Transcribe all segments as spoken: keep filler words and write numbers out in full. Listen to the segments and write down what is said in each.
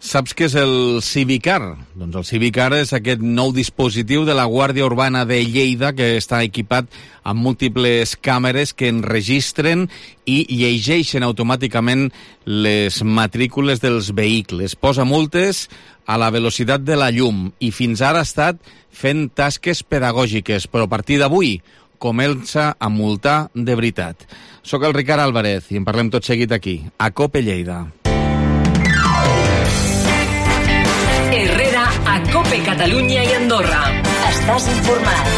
Saps què és el Civicar? Doncs el Civicar és aquest nou dispositiu de la Guàrdia Urbana de Lleida que està equipat amb múltiples càmeres que enregistren i llegeixen automàticament les matrícules dels vehicles. Posa multes a la velocitat de la llum i fins ara ha estat fent tasques pedagògiques, però a partir d'avui comença a multar de veritat. Soc el Ricard Álvarez i en parlem tot seguit aquí, a COPE Lleida. Herrera, a COPE Catalunya i Andorra. Estàs informat.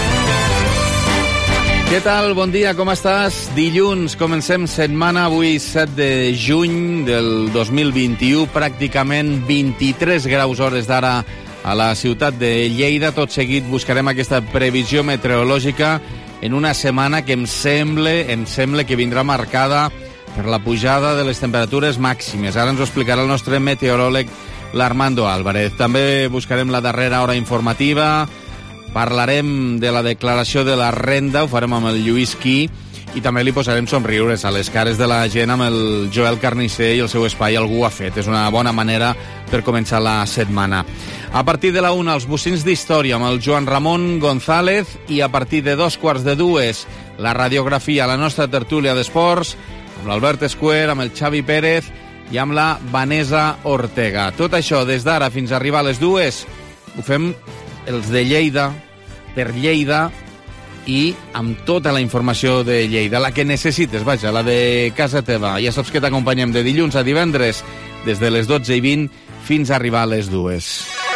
Què tal? Bon dia, com estàs? Dilluns, comencem setmana, avui set de juny del dos mil vint-i-u, pràcticament vint-i-tres graus hores d'ara a la ciutat de Lleida. Tot seguit buscarem aquesta previsió meteorològica en una setmana que em sembla, em sembla que vindrà marcada per la pujada de les temperatures màximes. Ara ens ho explicarà el nostre meteoròleg, l'Armando Álvarez. També buscarem la darrera hora informativa, parlarem de la declaració de la renda, ho farem amb el Lluís Quí, i també li posarem somriures a les cares de la gent amb el Joel Carnisser i el seu espai Algú ha fet. És una bona manera per començar la setmana. A partir de la una, els bocins d'història amb el Joan Ramon González, i a partir de dos quarts de dues, la radiografia, la nostra tertúlia d'esports, amb l'Albert Escuer, amb el Xavi Pérez i amb la Vanessa Ortega. Tot això, des d'ara fins a arribar a les dues, ho fem els de Lleida, per Lleida, i amb tota la informació de Lleida, la que necessites, vaja, la de casa teva. Ja saps que t'acompanyem de dilluns a divendres, des de les dotze i vint fins a arribar a les dues.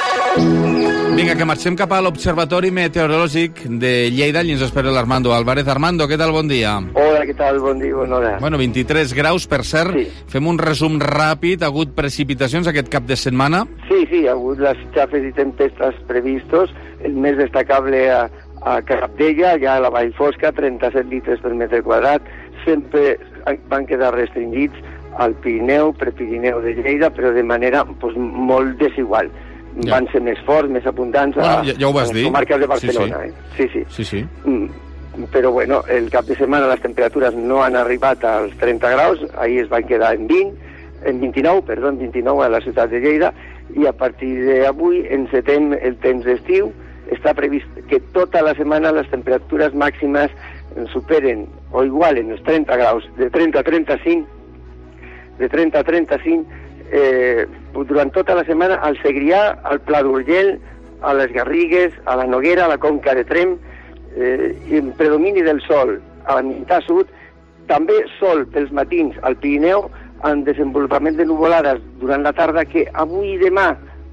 Vinga, que marxem cap a l'Observatori Meteorològic de Lleida. Allí ens espera l'Armando Álvarez. Armando, què tal? Bon dia. Hola, què tal? Bon dia, bona hora. Bueno, vint-i-tres graus, per cert. Sí. Fem un resum ràpid. Ha hagut precipitacions aquest cap de setmana? Sí, sí, ha hagut les xafes i tempestes previstos. El més destacable a, a Capdella, ja a la Vall Fosca, trenta-set litres per metre quadrat. Sempre van quedar restringits al Pirineu, Prepirineu de Lleida, però de manera pues, molt desigual. Ja. Van ser més forts, més abundants a, bueno, ja, ja ho vas a les dir. comarques de Barcelona. Sí, sí. Eh? Sí, sí. sí, sí. Mm, però bueno, el cap de setmana les temperatures no han arribat als trenta graus, ahir es van quedar en vint, en vint-i-nou, perdó, en vint-i-nou a la ciutat de Lleida, i a partir d'avui encetem el temps d'estiu. Està previst que tota la setmana les temperatures màximes superen o igualen els trenta graus, de trenta a trenta-cinc, de trenta a trenta-cinc, eh, durant tota la setmana al Segrià, al Pla d'Urgell, a les Garrigues, a la Noguera, a la Conca de Tremp, eh, i en predomini del sol a la meitat sud, també sol pels matins al Pirineu, en desenvolupament de nuvolades durant la tarda, que avui i demà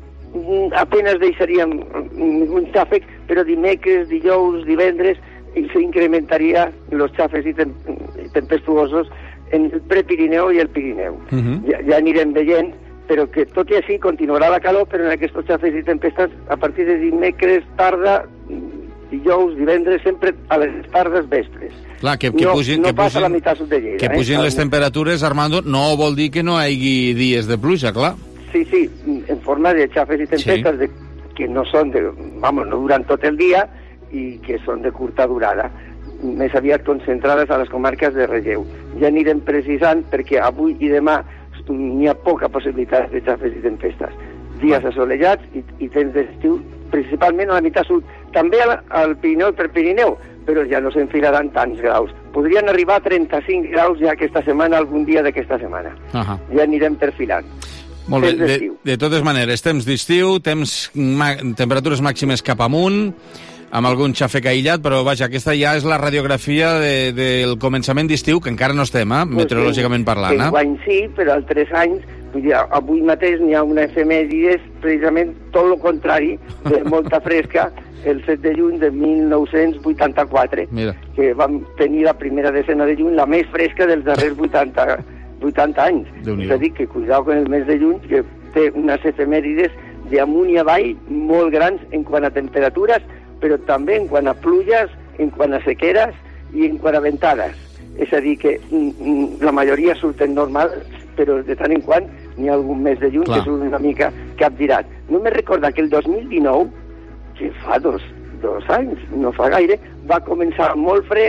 apenas deixaríem un xàfec, però dimecres, dijous, divendres, s'incrementaria els xàfecs i, tem i tempestuosos en el Prepirineu i el Pirineu. Uh -huh. ja, ja anirem veient, però que tot i així continuarà la calor, però en aquests xàfecs i tempestes a partir de dimecres, tarda, dijous, divendres, sempre a les tardes vespres. Clar, que, que no, pugin, no que passa pugin, la meitat sud de Lleida. Que pugin eh? les temperatures, Armando, no vol dir que no hi hagi dies de pluja, clar. Sí, sí, en forma de xàfecs i tempestes, sí. de, que no són de, vamos, no duran tot el dia i que són de curta durada, més aviat concentrades a les comarques de relleu. Ja anirem precisant perquè avui i demà n'hi ha poca possibilitat de xàfecs i tempestes. Dies assolellats i, i temps d'estiu, principalment a la meitat sud, també al, al Pirineu i per Pirineu, però ja no s'enfilaran tants graus. Podrien arribar a trenta-cinc graus ja aquesta setmana, algun dia d'aquesta setmana. Uh -huh. Ja anirem perfilant. Molt bé, de, de totes maneres, temps d'estiu, temps, ma, temperatures màximes cap amunt, amb algun xàfec aïllat, però vaja, aquesta ja és la radiografia de, del començament d'estiu, que encara no estem, eh, meteorològicament parlant. Eh? Enguany sí, però altres anys, vull dir, avui mateix n'hi ha una efemèrides, precisament tot el contrari, de molta fresca, el set de juny de mil nou-cents vuitanta-quatre, Mira. que vam tenir la primera decena de juny, la més fresca dels darrers vuitanta, vuitanta anys. És a dir, que cuidao con el mes de juny, que té unes efemèrides d'amunt i avall molt grans en quant a temperatures, però també en quant a pluges, en quant a sequeres i en quant a ventades. És a dir, que mm, la majoria surten normals, però de tant en quant n'hi ha algun mes de juny Clar. que surt una mica capgirat. Només recordar que el dos mil dinou, que fa dos, dos anys, no fa gaire, va començar molt fresc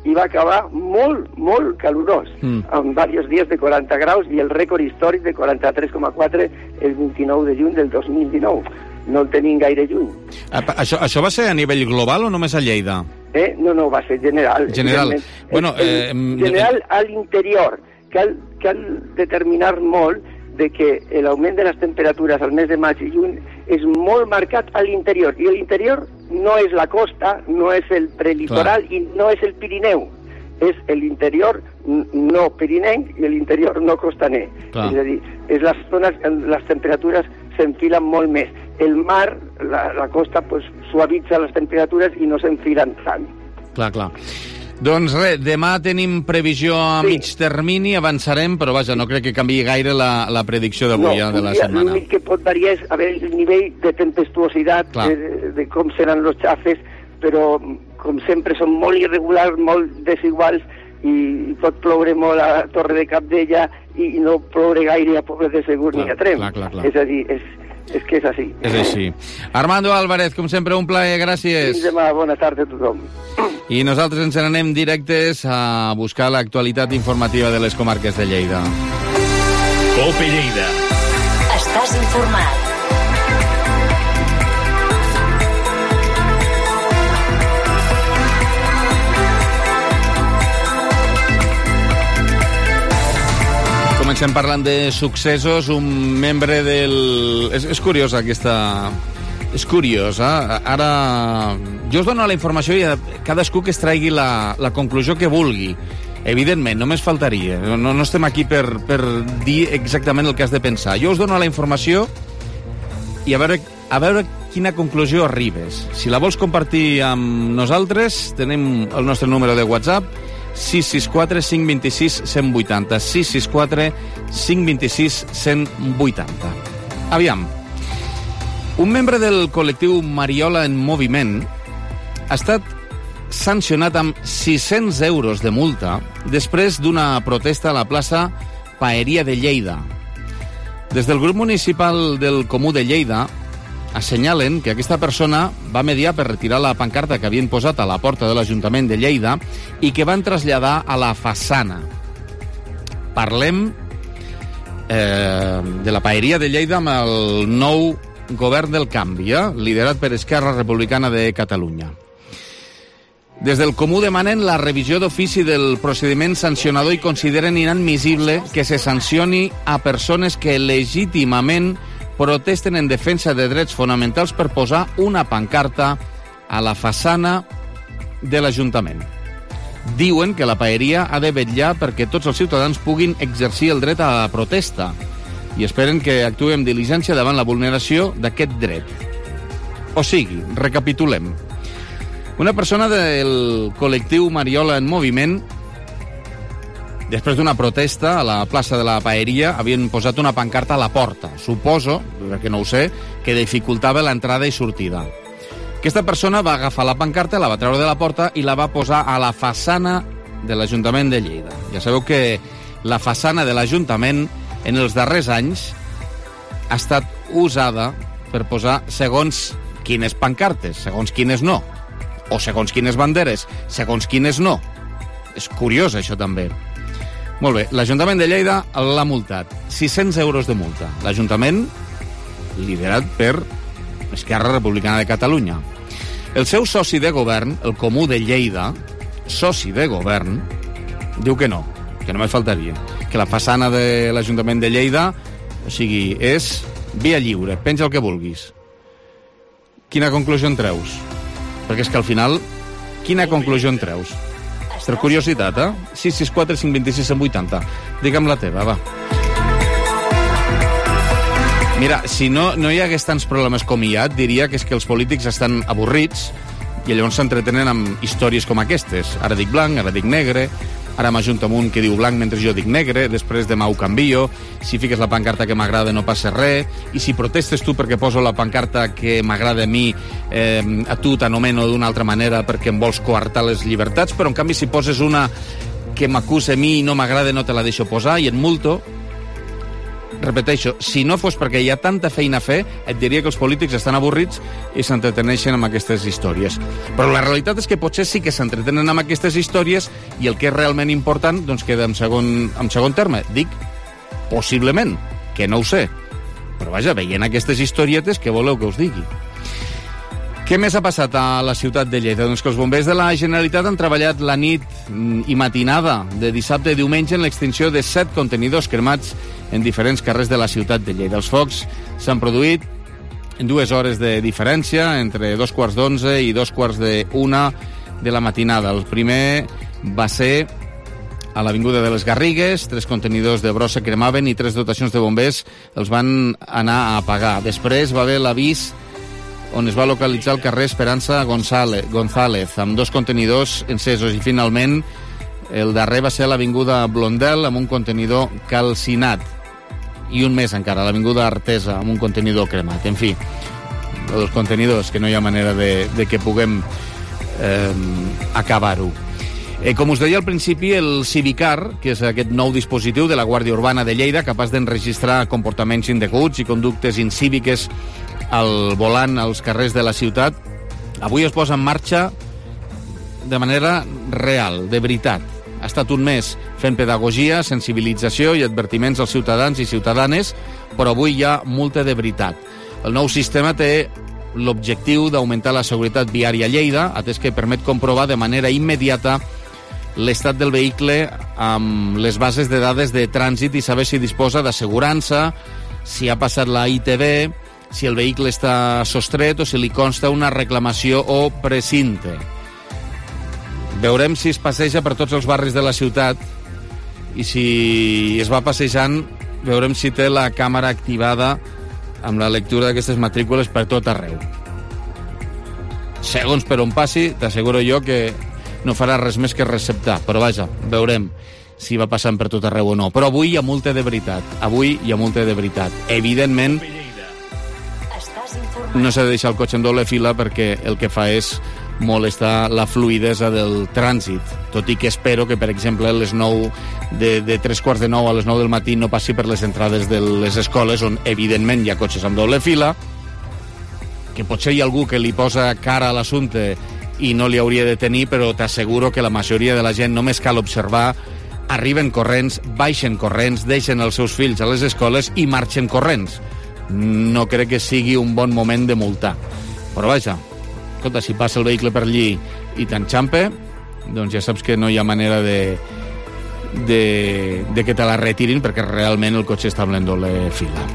i va acabar molt, molt calorós, mm. amb diversos dies de quaranta graus i el rècord històric de quaranta-tres coma quatre el vint-i-nou de juny del dos mil dinou. No el tenim gaire lluny. Això, això va ser a nivell global o només a Lleida? Eh? No, no, va ser general. General. Bueno, eh, general a l'interior. Cal, cal determinar molt de que l'augment de les temperatures al mes de maig i juny és molt marcat a l'interior. I l'interior no és la costa, no és el prelitoral i no és el Pirineu. És l'interior no pirinenc i l'interior no costaner. Clar. És a dir, és les zones on les temperatures s'enfilen molt més. El mar, la, la costa, pues, suavitza les temperatures i no s'enfilen tant. Clar, clar. Doncs res, demà tenim previsió a sí. mig termini, avançarem, però vaja, no crec que canviï gaire la, la predicció d'avui, no, de la dia, setmana. L'únic que pot variar és a veure el nivell de tempestuositat, de, de com seran els xafes, però com sempre són molt irregulars, molt desiguals, i pot ploure molt a Torre de Cabdella i no ploure gaire a Poble de Segur clar, ni a Tremp. Clar, clar, clar. És a dir, és, és que és així. És així. Armando Álvarez, com sempre, un plaer, gràcies. Fins demà, bona tarda a tothom. I nosaltres ens n'anem directes a buscar l'actualitat informativa de les comarques de Lleida. Cope Lleida. Estàs informat. Comencem parlant de successos. Un membre del... És, és curiosa aquesta... És curiosa. Ara... Jo us dono la informació i cadascú que es traigui la, la conclusió que vulgui. Evidentment, només faltaria. No, no estem aquí per, per dir exactament el que has de pensar. Jo us dono la informació i a veure, a veure quina conclusió arribes. Si la vols compartir amb nosaltres, tenim el nostre número de WhatsApp, sis sis quatre cinc dos sis cent vuitanta. sis sis quatre cinc dos sis cent vuitanta. Aviam. Un membre del col·lectiu Mariola en Moviment ha estat sancionat amb sis-cents euros de multa després d'una protesta a la plaça Paeria de Lleida. Des del grup municipal del Comú de Lleida assenyalen que aquesta persona va mediar per retirar la pancarta que havien posat a la porta de l'Ajuntament de Lleida i que van traslladar a la façana. Parlem eh, de la Paeria de Lleida amb el nou govern del canvi, eh, liderat per Esquerra Republicana de Catalunya. Des del Comú demanen la revisió d'ofici del procediment sancionador i consideren inadmissible que se sancioni a persones que legítimament protesten en defensa de drets fonamentals per posar una pancarta a la façana de l'Ajuntament. Diuen que la paeria ha de vetllar perquè tots els ciutadans puguin exercir el dret a la protesta i esperen que actuï amb diligència davant la vulneració d'aquest dret. O sigui, recapitulem. Una persona del col·lectiu Mariola en Moviment, després d'una protesta a la plaça de la Paeria, havien posat una pancarta a la porta. Suposo, que no ho sé, que dificultava l'entrada i sortida. Aquesta persona va agafar la pancarta, la va treure de la porta i la va posar a la façana de l'Ajuntament de Lleida. Ja sabeu que la façana de l'Ajuntament en els darrers anys ha estat usada per posar segons quines pancartes, segons quines no, o segons quines banderes, segons quines no. És curiós, això, també. Molt bé, l'Ajuntament de Lleida l'ha multat. sis-cents euros de multa. L'Ajuntament, liderat per Esquerra Republicana de Catalunya. El seu soci de govern, el Comú de Lleida, soci de govern, diu que no, que només faltaria. Que la façana de l'Ajuntament de Lleida, o sigui, és via lliure, penja el que vulguis. Quina conclusió en treus? Perquè és que al final, quina conclusió en treus? Per curiositat, eh? sis sis quatre cinc dos sis cent vuitanta. Digue'm la teva, va. Mira, si no, no hi hagués tants problemes com hi ha, diria que és que els polítics estan avorrits i llavors s'entretenen amb històries com aquestes. Ara dic blanc, ara dic negre, ara m'ajunto amb un que diu blanc mentre jo dic negre, després demà ho canvio, si fiques la pancarta que m'agrada no passa res, i si protestes tu perquè poso la pancarta que m'agrada a mi, eh, a tu t'anomeno d'una altra manera perquè em vols coartar les llibertats, però en canvi si poses una que m'acusa a mi i no m'agrada no te la deixo posar i et multo. repeteixo, si no fos perquè hi ha tanta feina a fer, et diria que els polítics estan avorrits i s'entreteneixen amb aquestes històries. Però la realitat és que potser sí que s'entretenen amb aquestes històries i el que és realment important doncs queda en segon, en segon terme. Dic, possiblement, que no ho sé. Però vaja, veient aquestes historietes, què voleu que us digui? Què més ha passat a la ciutat de Lleida? Doncs que els bombers de la Generalitat han treballat la nit i matinada de dissabte i diumenge en l'extinció de set contenidors cremats en diferents carrers de la ciutat de Lleida. Els focs s'han produït en dues hores de diferència, entre dos quarts d'onze i dos quarts d'una de la matinada. El primer va ser a l'Avinguda de les Garrigues, tres contenidors de brossa cremaven i tres dotacions de bombers els van anar a apagar. Després va haver l'avís on es va localitzar el carrer Esperança González, González amb dos contenidors encesos, i finalment el darrer va ser a l'Avinguda Blondel amb un contenidor calcinat, i un més encara, a l'Avinguda Artesa amb un contenidor cremat. En fi, els contenidors, que no hi ha manera de, de que puguem eh, acabar-ho. Eh, com us deia al principi, el Civicar, que és aquest nou dispositiu de la Guàrdia Urbana de Lleida, capaç d'enregistrar comportaments indeguts i conductes incíviques al volant als carrers de la ciutat, avui es posa en marxa de manera real, de veritat. Ha estat un mes fent pedagogia, sensibilització i advertiments als ciutadans i ciutadanes, però avui hi ha multa de veritat. El nou sistema té l'objectiu d'augmentar la seguretat viària a Lleida, atès que permet comprovar de manera immediata l'estat del vehicle amb les bases de dades de trànsit i saber si disposa d'assegurança, si ha passat la I T B, si el vehicle està sostret o si li consta una reclamació o precinte. Veurem si es passeja per tots els barris de la ciutat i si es va passejant veurem si té la càmera activada amb la lectura d'aquestes matrícules per tot arreu. Segons per on passi, t'asseguro jo que no farà res més que receptar, però vaja, veurem si va passant per tot arreu o no. Però avui hi ha multa de veritat, avui hi ha multa de veritat. Evidentment, no s'ha de deixar el cotxe en doble fila perquè el que fa és molestar la fluidesa del trànsit, tot i que espero que, per exemple, a les nou, de, de tres quarts de nou a les nou del matí no passi per les entrades de les escoles, on evidentment hi ha cotxes amb doble fila, que potser hi ha algú que li posa cara a l'assumpte i no li hauria de tenir, però t'asseguro que la majoria de la gent només cal observar, arriben corrents, baixen corrents, deixen els seus fills a les escoles i marxen corrents. No crec que sigui un bon moment de multar. Però vaja, escolta, si passa el vehicle per allí i t'enxampa, doncs ja saps que no hi ha manera de, de, de que te la retirin perquè realment el cotxe està en doble fila.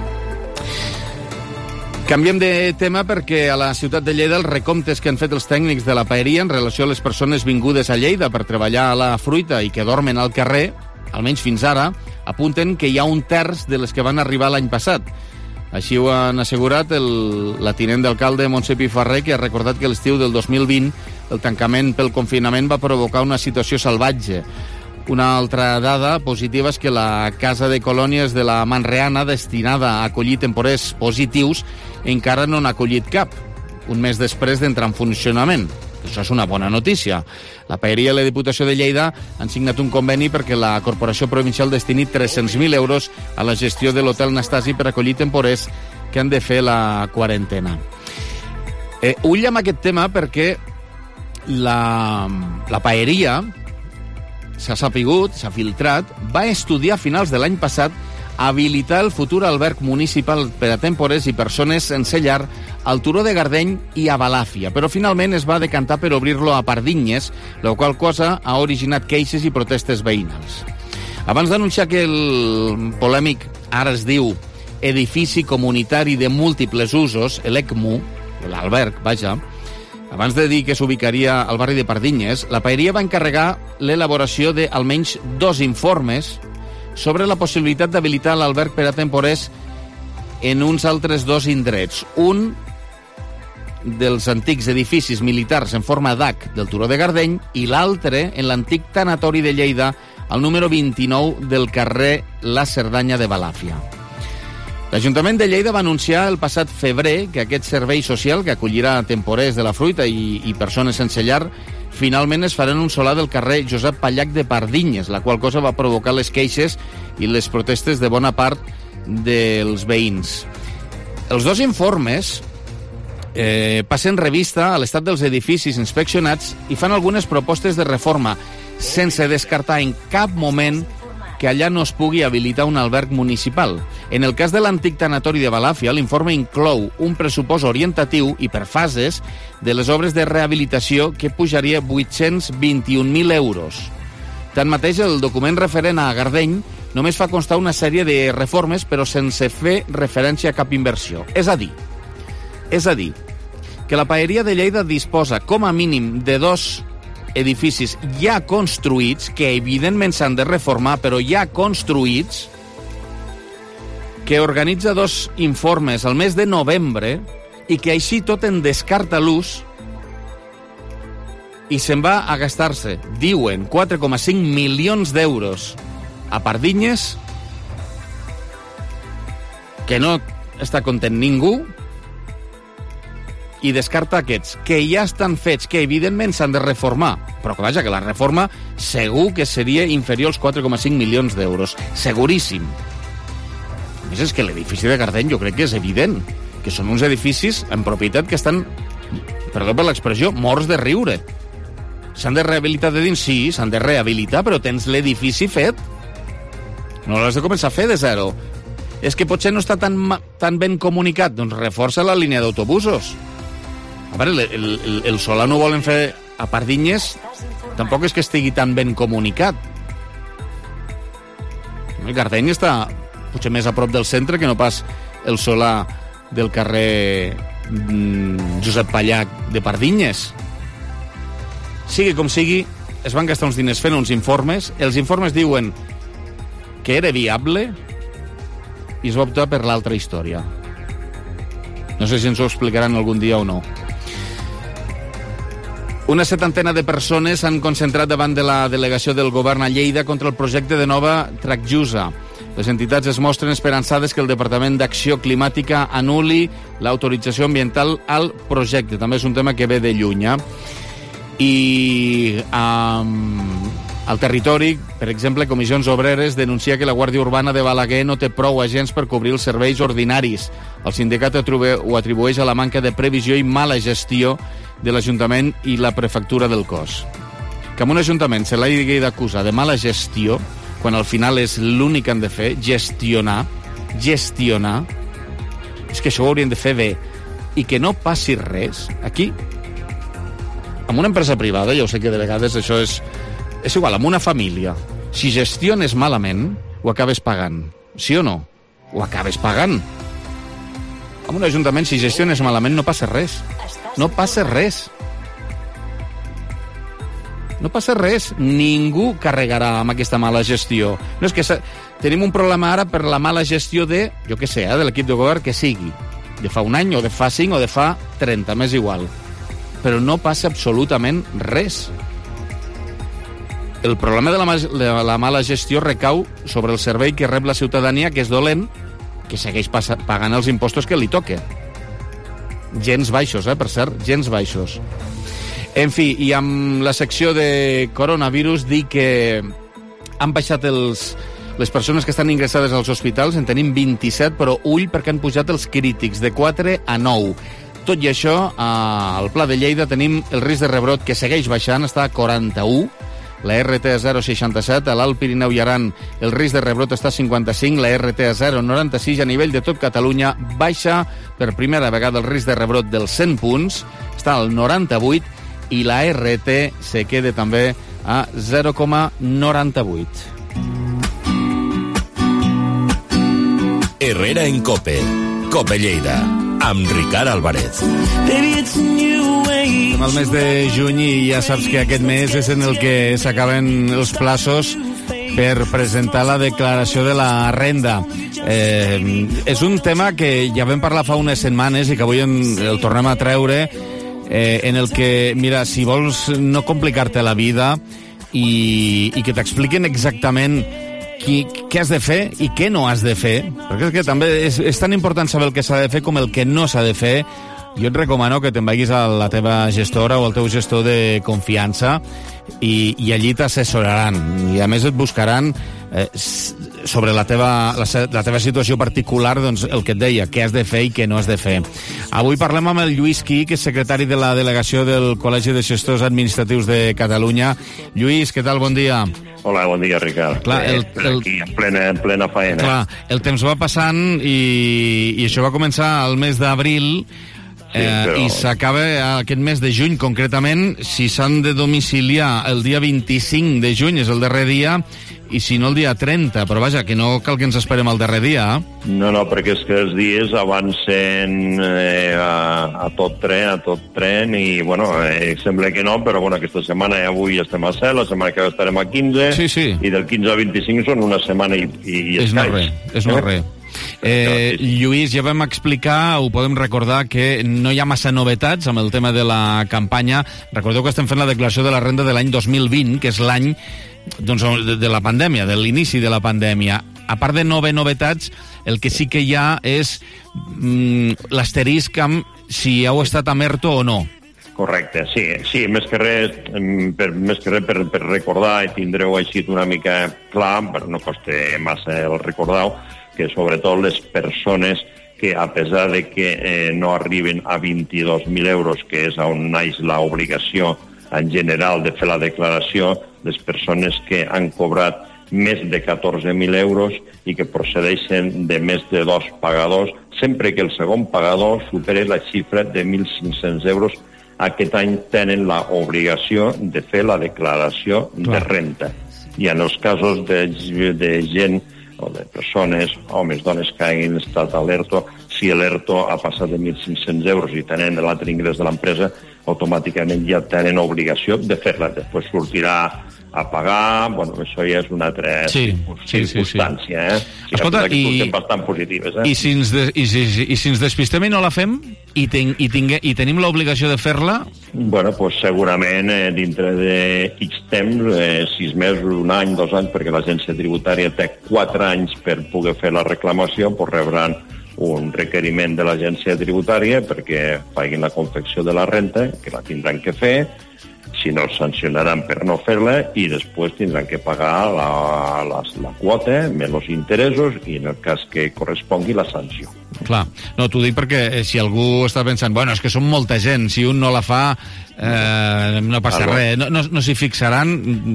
Canviem de tema perquè a la ciutat de Lleida els recomptes que han fet els tècnics de la paeria en relació a les persones vingudes a Lleida per treballar a la fruita i que dormen al carrer, almenys fins ara, apunten que hi ha un terç de les que van arribar l'any passat. Així ho han assegurat el, la tinent d'alcalde Montse Pifarré, que ha recordat que l'estiu del dos mil vint el tancament pel confinament va provocar una situació salvatge. Una altra dada positiva és que la Casa de Colònies de la Manreana, destinada a acollir temporers positius, encara no n'ha acollit cap, un mes després d'entrar en funcionament. Això és una bona notícia. La paeria i la Diputació de Lleida han signat un conveni perquè la Corporació Provincial destini tres-cents mil euros a la gestió de l'Hotel Nastasi per acollir temporers que han de fer la quarantena. Eh, ull amb aquest tema perquè la, la paeria s'ha sapigut, s'ha filtrat, va estudiar a finals de l'any passat habilitar el futur alberg municipal per a temporers i persones sense llar al Turó de Gardeny i a Balàfia, però finalment es va decantar per obrir-lo a Pardinyes, la qual cosa ha originat queixes i protestes veïnals. Abans d'anunciar que el polèmic, ara es diu, edifici comunitari de múltiples usos, l'ECMU, l'alberg, vaja, abans de dir que s'ubicaria al barri de Pardinyes, la paeria va encarregar l'elaboració d'almenys dos informes sobre la possibilitat d'habilitar l'alberg per a temporers en uns altres dos indrets. Un dels antics edificis militars en forma d'H del Turó de Gardeny i l'altre en l'antic tanatori de Lleida, al número vint-i-nou del carrer La Cerdanya de Balàfia. L'Ajuntament de Lleida va anunciar el passat febrer que aquest servei social que acollirà temporers de la fruita i, i persones sense llar finalment es farà en un solar del carrer Josep Pallac de Pardinyes, la qual cosa va provocar les queixes i les protestes de bona part dels veïns. Els dos informes eh, passen revista a l'estat dels edificis inspeccionats i fan algunes propostes de reforma, sense descartar en cap moment que allà no es pugui habilitar un alberg municipal. En el cas de l'antic tanatori de Balàfia, l'informe inclou un pressupost orientatiu i per fases de les obres de rehabilitació que pujaria vuit-cents vint-i-un mil euros. Tanmateix, el document referent a Gardeny només fa constar una sèrie de reformes, però sense fer referència a cap inversió. És a dir, és a dir, que la Paeria de Lleida disposa com a mínim de dos edificis ja construïts, que evidentment s'han de reformar, però ja construïts, que organitza dos informes al mes de novembre i que així tot en descarta l'ús i se'n va a gastar-se, diuen, quatre coma cinc milions d'euros a Pardinyes, que no està content ningú, i descarta aquests, que ja estan fets, que evidentment s'han de reformar, però que vaja, que la reforma segur que seria inferior als quatre coma cinc milions d'euros. Seguríssim. A més, és que l'edifici de Gardeny jo crec que és evident, que són uns edificis en propietat que estan, perdó per l'expressió, morts de riure. S'han de rehabilitar de dins? Sí, s'han de rehabilitar, però tens l'edifici fet. No l'has de començar a fer de zero. És que potser no està tan, tan ben comunicat, doncs reforça la línia d'autobusos. A veure, el, el, el Solà no volen fer a Pardinyes, tampoc és que estigui tan ben comunicat. El Gardeny està potser més a prop del centre que no pas el Solà del carrer Josep Pallac de Pardinyes. Sigui com sigui, es van gastar uns diners fent uns informes. Els informes diuen que era viable i es va optar per l'altra història. No sé si ens ho explicaran algun dia o no. Una setantena de persones s'han concentrat davant de la delegació del govern a Lleida contra el projecte de nova Tracjusa. Les entitats es mostren esperançades que el Departament d'Acció Climàtica anul·li l'autorització ambiental al projecte. També és un tema que ve de lluny. Eh? I um, al territori, per exemple, Comissions Obreres denuncia que la Guàrdia Urbana de Balaguer no té prou agents per cobrir els serveis ordinaris. El sindicat ho atribueix a la manca de previsió i mala gestió de l'Ajuntament i la prefectura del cos. Que amb un Ajuntament se l'hagi d'acusar de mala gestió, quan al final és l'únic que han de fer, gestionar, gestionar, és que això ho haurien de fer bé. I que no passi res. Aquí, amb una empresa privada, ja ho sé que de vegades això és... És igual, amb una família. Si gestiones malament, ho acabes pagant. Sí o no? Ho acabes pagant. Amb un ajuntament, si gestiones malament, no passa res. No passa res. No passa res. Ningú carregarà amb aquesta mala gestió. No és que tenim un problema ara per la mala gestió de, jo què sé, eh, de l'equip de govern que sigui. De fa un any, o de fa cinc, o de fa trenta, m'és igual. Però no passa absolutament res. El problema de la, de la mala gestió recau sobre el servei que rep la ciutadania, que és dolent, que segueix pagant els impostos que li toque. Gens baixos, eh, per cert, gens baixos. En fi, i amb la secció de coronavirus, dir que han baixat els, les persones que estan ingressades als hospitals, en tenim vint-i-set, però ull perquè han pujat els crítics, de quatre a nou. Tot i això, al Pla de Lleida tenim el risc de rebrot que segueix baixant, està a quaranta-u, la R T a zero coma seixanta-set, a l'Alt Pirineu i Aran el risc de rebrot està a cinquanta-cinc, la R T a zero coma noranta-sis, a nivell de tot Catalunya baixa per primera vegada el risc de rebrot dels cent punts, està al noranta-vuit, i la R T se queda també a zero coma noranta-vuit. Herrera en Cope, Cope Lleida, amb Ricard Álvarez. Som al mes de juny i ja saps que aquest mes és en el que s'acaben els plaços per presentar la declaració de la renda. Eh, és un tema que ja vam parlar fa unes setmanes i que avui en, el tornem a treure, eh, en el que, mira, si vols no complicar-te la vida i, i que t'expliquen exactament qui, què has de fer i què no has de fer, perquè és que també és, és tan important saber el que s'ha de fer com el que no s'ha de fer. jo et recomano que te'n vagis a la teva gestora o al teu gestor de confiança i, i allí t'assessoraran i a més et buscaran eh, sobre la teva, la, la teva situació particular, doncs el que et deia, què has de fer i què no has de fer. Avui parlem amb el Lluís Qui, que és secretari de la delegació del Col·legi de Gestors Administratius de Catalunya. Lluís, què tal? Bon dia. Hola, bon dia, Ricard. Clar, el, el, aquí, en plena, en plena faena. Clar, el temps va passant i, i això va començar al mes d'abril. Sí, eh, però... I s'acaba aquest mes de juny, concretament, si s'han de domiciliar el dia vint-i-cinc de juny, és el darrer dia, i si no el dia trenta, però vaja, que no cal que ens esperem el darrer dia. Eh? No, no, perquè és que els dies avancen eh, a, a tot tren, a tot tren, i, bueno, eh, sembla que no, però, bueno, aquesta setmana i avui estem a set, la setmana que estarem a quinze, sí, sí. I del quinze al vint-i-cinc són una setmana i, i, i és no res, és no res. Eh, Lluís, ja vam explicar, ho podem recordar, que no hi ha massa novetats amb el tema de la campanya. Recordeu que estem fent la declaració de la renda de l'any dos mil vint, que és l'any doncs, de la pandèmia, de l'inici de la pandèmia. A part de nove novetats, el que sí que hi ha és mm, l'asterisc amb si heu estat a ERTO o no. Correcte, sí, sí, més que res, per, més que res per, per recordar, i tindreu així una mica clar, però no costa massa el recordar, que sobretot les persones que, a pesar de que eh, no arriben a vint-i-dos mil euros, que és on naix l'obligació en general de fer la declaració, les persones que han cobrat més de catorze mil euros i que procedeixen de més de dos pagadors, sempre que el segon pagador superi la xifra de mil cinc-cents euros, aquest any tenen l'obligació de fer la declaració Clar. de renta. I en els casos de, de gent o de persones, homes, dones que hagin estat a l'ERTO, si l'ERTO ha passat de mil cinc-cents euros i tenen l'altre ingrés de l'empresa, automàticament ja tenen obligació de fer-la. Després sortirà a pagar, bueno, això ja és una altra sí, circumstància, sí, sí, sí. eh? Escolta, i, i, bastant positives, eh? I, si ens de, i, si, i si ens despistem i no la fem, i, ten, i, tingue, i tenim l'obligació de fer-la? Bueno, pues segurament eh, dintre de X temps, eh, sis mesos, un any, dos anys, perquè l'agència tributària té quatre anys per poder fer la reclamació, pues rebran un requeriment de l'agència tributària perquè facin la confecció de la renta, que la tindran que fer, si no, els sancionaran per no fer-la i després tindran que pagar la, la, la quota, més els interessos i en el cas que correspongui la sanció. Clar, no, t'ho dic perquè si algú està pensant, bueno, és que són molta gent, si un no la fa eh, no passa Algo. res, no, no, no s'hi fixaran.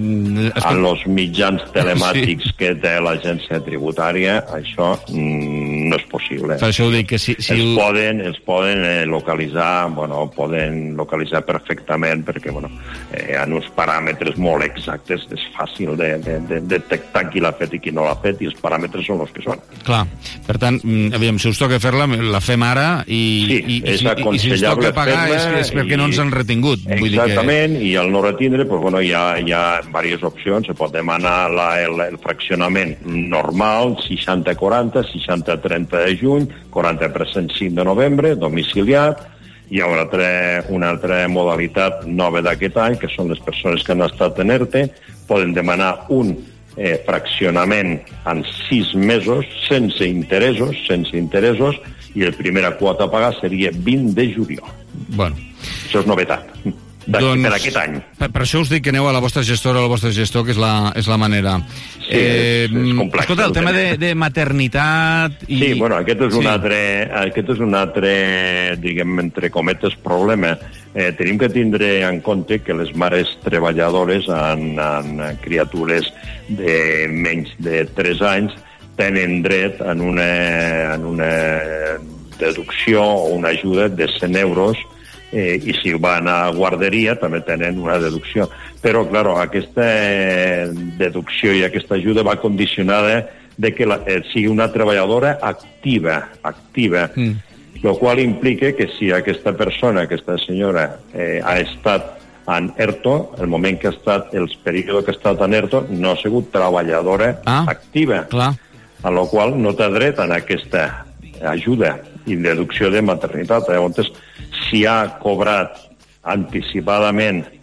A los mitjans telemàtics sí. que té l'agència tributària, això mm, no és possible. Per això ho dic que si... si els, poden, els poden eh, localitzar, bueno, poden localitzar perfectament perquè, bueno, eh, en uns paràmetres molt exactes és fàcil de, de, de detectar qui l'ha fet i qui no l'ha fet i els paràmetres són els que són. Clar, per tant, aviam, si us toca fer-la, la fem ara i, sí, i, i, si, i si ens toca pagar és, és perquè i, no ens han retingut. Vull exactament, dir que... i al no retindre, pues, bueno, hi, ha, hi ha diverses opcions, se pot demanar la, el, el fraccionament normal, seixanta quaranta, seixanta trenta de juny, quaranta per cent cinc de novembre, domiciliat. Hi ha una altra, una altra modalitat nova d'aquest any, que són les persones que han estat en ERTE, poden demanar un eh, fraccionament en sis mesos, sense interessos, sense interessos, i la primera quota a pagar seria vint de juliol. Bueno. Això és novetat. Doncs, per aquest any. Per, per això us dic que aneu a la vostra gestora o al vostre gestor, que és la, és la manera. Sí, eh, és, és complex. Escolta, el tema de, de maternitat... I... Sí, bueno, aquest és un sí. altre, aquest és un altre, diguem, entre cometes, problema. Eh, tenim que tindre en compte que les mares treballadores en, en criatures de menys de tres anys tenen dret en una, en una deducció o una ajuda de cent euros eh, i si van a guarderia també tenen una deducció. Però, clar, aquesta deducció i aquesta ajuda va condicionada de que la, eh, sigui una treballadora activa, activa, mm. el qual implica que si aquesta persona, aquesta senyora, eh, ha estat en ERTO, el moment que ha estat, el període que ha estat en ERTO, no ha sigut treballadora ah, activa, clar. a la qual no té dret en aquesta ajuda i deducció de maternitat. Llavors, si ha cobrat anticipadament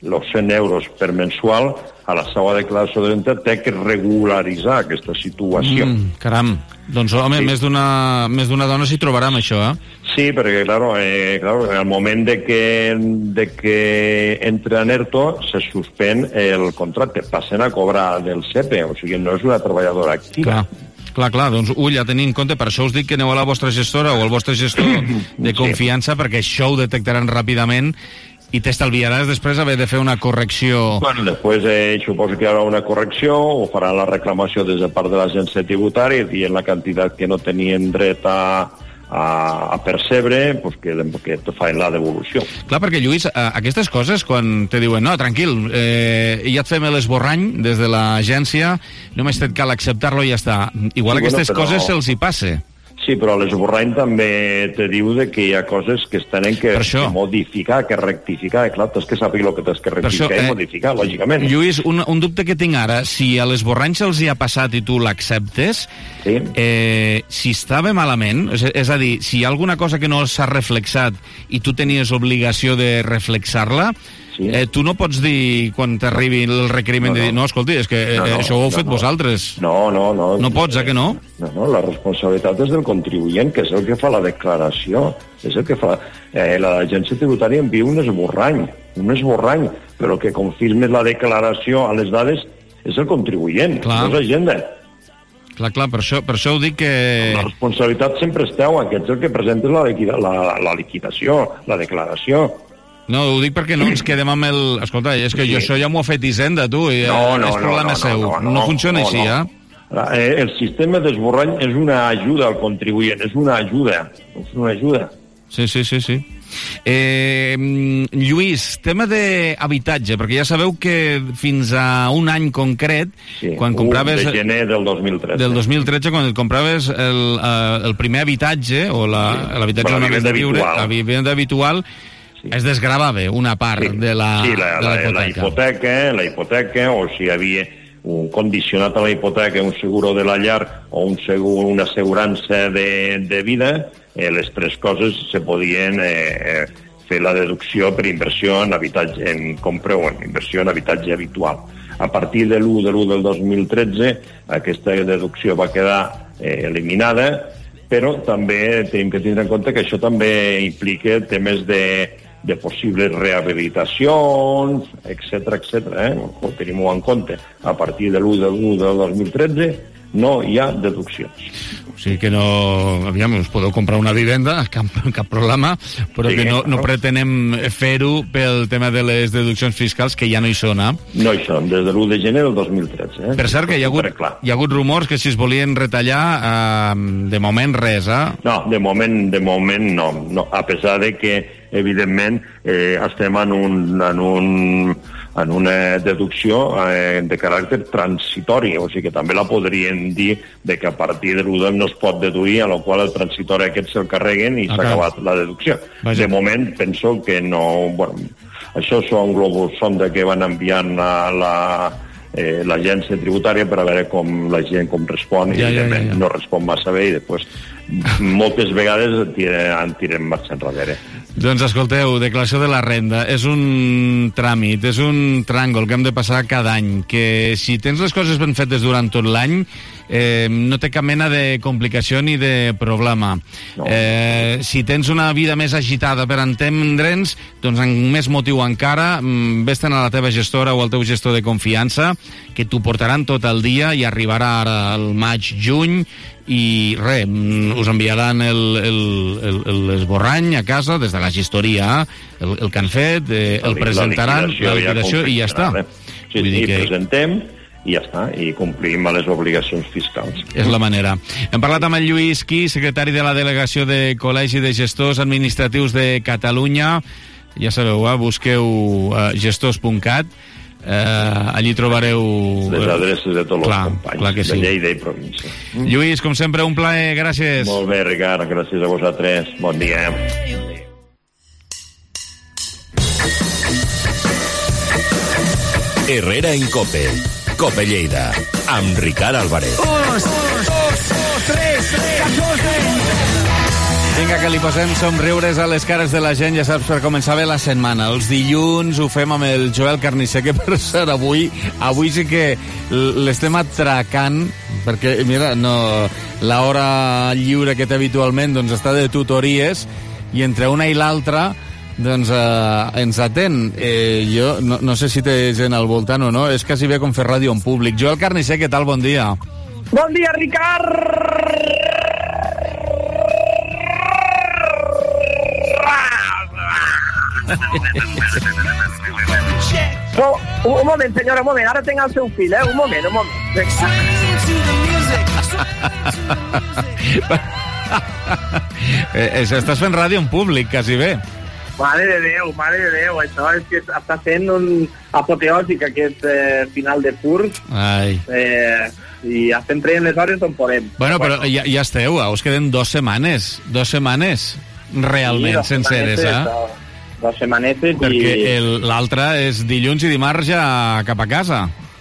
els cent euros per mensual, a la seva declaració de renda té que regularitzar aquesta situació. Mm, caram, doncs home, sí. més d'una més d'una dona s'hi trobarà amb això, eh? Sí, perquè, claro, eh, claro, en el moment de que, de que entra en ERTO, se suspèn el contracte, passen a cobrar del C E P E, o sigui, no és una treballadora activa. Clar. Clar, clar, doncs ull, a tenir en compte, per això us dic que aneu a la vostra gestora o al vostre gestor de confiança, sí. perquè això ho detectaran ràpidament i t'estalviaràs després haver de fer una correcció. Bueno, després eh, suposo que hi haurà una correcció, o farà la reclamació des de part de l'agència tributària dient la quantitat que no tenien dret a, a, a percebre, pues que, que fan la devolució. Clar, perquè, Lluís, aquestes coses, quan te diuen no, tranquil, eh, ja et fem l'esborrany des de l'agència, només et cal acceptar-lo i ja està. Igual sí, aquestes bueno, però... coses se'ls hi passe. Sí, però l'esborrany també te diu de que hi ha coses que es tenen que, que modificar, que rectificar. Clar, tens que saber el que tens que rectificar això, eh, i modificar, lògicament. Lluís, un, un dubte que tinc ara, si a l'esborrany se'ls hi ha passat i tu l'acceptes, sí. eh, si estava malament, és, és a dir, si hi ha alguna cosa que no s'ha reflexat i tu tenies obligació de reflexar-la, sí. eh, tu no pots dir, quan t'arribi el requeriment, no, no. de dir, no, escolti, és que eh, no, no, això ho heu no, fet no. vosaltres. No, no, no. No pots, eh, que no? No, no, la responsabilitat és del contribuent, que és el que fa la declaració, és el que fa... Eh, l'agència tributària envia un esborrany, un esborrany, però que confirmes la declaració a les dades és el contribuent, clar. No és l'agenda. Clar, clar, per això, per això ho dic que... La responsabilitat sempre esteu, que ets el que presentes la, liquida, la, la liquidació, la declaració. No, ho dic perquè no ens quedem amb el... Escolta, és que sí. jo això ja m'ho ha fet Hisenda, tu, i no, no, és problema no, no, seu. No, no, no, no funciona no, així, no. eh? El sistema d'esborrany és una ajuda al contribuent, és una ajuda, és una ajuda. Sí, sí, sí, sí. Eh, Lluís, tema d'habitatge, perquè ja sabeu que fins a un any concret, sí, quan compraves... de gener del dos mil tretze. Del dos mil tretze, quan et compraves el, el primer habitatge, o l'habitatge sí. una vez de viure, la vivenda habitual, sí. es desgravava una part sí. de la, sí, la, de la, la, hipoteca. La hipoteca, la hipoteca, o si hi havia un condicionat a la hipoteca, un seguro de la llar o un seguro, una assegurança de, de vida, eh, les tres coses se podien eh, fer la deducció per inversió en habitatge, en compra o en inversió en habitatge habitual. A partir de l'u de l'u del dos mil tretze aquesta deducció va quedar eh, eliminada, però també tenim que tindre en compte que això també implica temes de de possibles rehabilitacions, etcètera, etcètera. Eh? Ho tenim-ho en compte. A partir de l'u de l'u del dos mil tretze no hi ha deduccions. O sigui que no... Aviam, us podeu comprar una vivenda, cap, cap problema, però sí, que no, no pretenem fer-ho pel tema de les deduccions fiscals, que ja no hi són, eh? No hi són, des de l'u de gener del dos mil tretze. Eh? Per cert, que hi ha hagut, hi ha hagut rumors que si es volien retallar, eh, de moment res, eh? No, de moment, de moment no. no. A pesar de que, evidentment, eh, estem en un... En un en una deducció eh, de caràcter transitori, o sigui que també la podrien dir de que a partir de l'u no es pot deduir, a la qual el transitori aquest se'l carreguen i s'ha okay. acabat la deducció. Vaja. De moment penso que no... Bueno, això són globus sonda que van enviant a la... Eh, l'agència tributària per a veure com la gent com respon ja, i ja, ja, ja. no respon massa bé i després moltes vegades tiren, tiren marxa enrere. Doncs escolteu, declaració de la renda és un tràmit, és un tràngol que hem de passar cada any, que si tens les coses ben fetes durant tot l'any eh, no té cap mena de complicació ni de problema. No. Eh, si tens una vida més agitada per entendre'ns, doncs amb més motiu encara, vés-te'n a la teva gestora o al teu gestor de confiança, que t'ho portaran tot el dia i arribarà ara al maig-juny i res, us enviaran l'esborrany a casa des de la gestoria, el, el que han fet, eh, el presentaran, la liquidació i ja està. Sí, sí, que... presentem i ja està, i complim les obligacions fiscals. És la manera. Hem parlat amb el Lluís Qui, secretari de la Delegació de Col·legi de Gestors Administratius de Catalunya. Ja sabeu, eh? busqueu uh, gestors punt cat. Uh, allí trobareu les adreces de tots clar, els companys clar que sí. de Lleida i província. Mm. Lluís, com sempre, un plaer, gràcies. Molt bé, Ricard, gràcies a vosaltres. Bon dia. Herrera en Cope. Cope Lleida. Amb Ricard Álvarez. Dos, dos, dos, tres, tres, catorze. Vinga, que li posem somriures a les cares de la gent, ja saps, per començar bé la setmana. Els dilluns ho fem amb el Joel Carnisser, que per cert, avui, avui sí que l'estem atracant, perquè, mira, no, l'hora lliure que té habitualment doncs està de tutories, i entre una i l'altra doncs eh, ens atén. Eh, jo no, no sé si té gent al voltant o no, és quasi bé com fer ràdio en públic. Joel Carnisser, què tal? Bon dia. Bon dia, Ricard! Oh, un moment, senyora, un moment, ara tenc el seu fill, eh? Un moment, un moment. eh, estàs fent ràdio en públic, quasi bé. Mare de Déu, mare de Déu, això és que està sent un apoteòsic aquest eh, final de curs. Ai. Eh, i estem traient les hores on podem. Bueno, però bueno. Ja, ja esteu, us queden dos setmanes, dos setmanes realment sí, senceres, eh? Dos, dos setmanetes perquè i... l'altre és dilluns i dimarts ja cap a casa.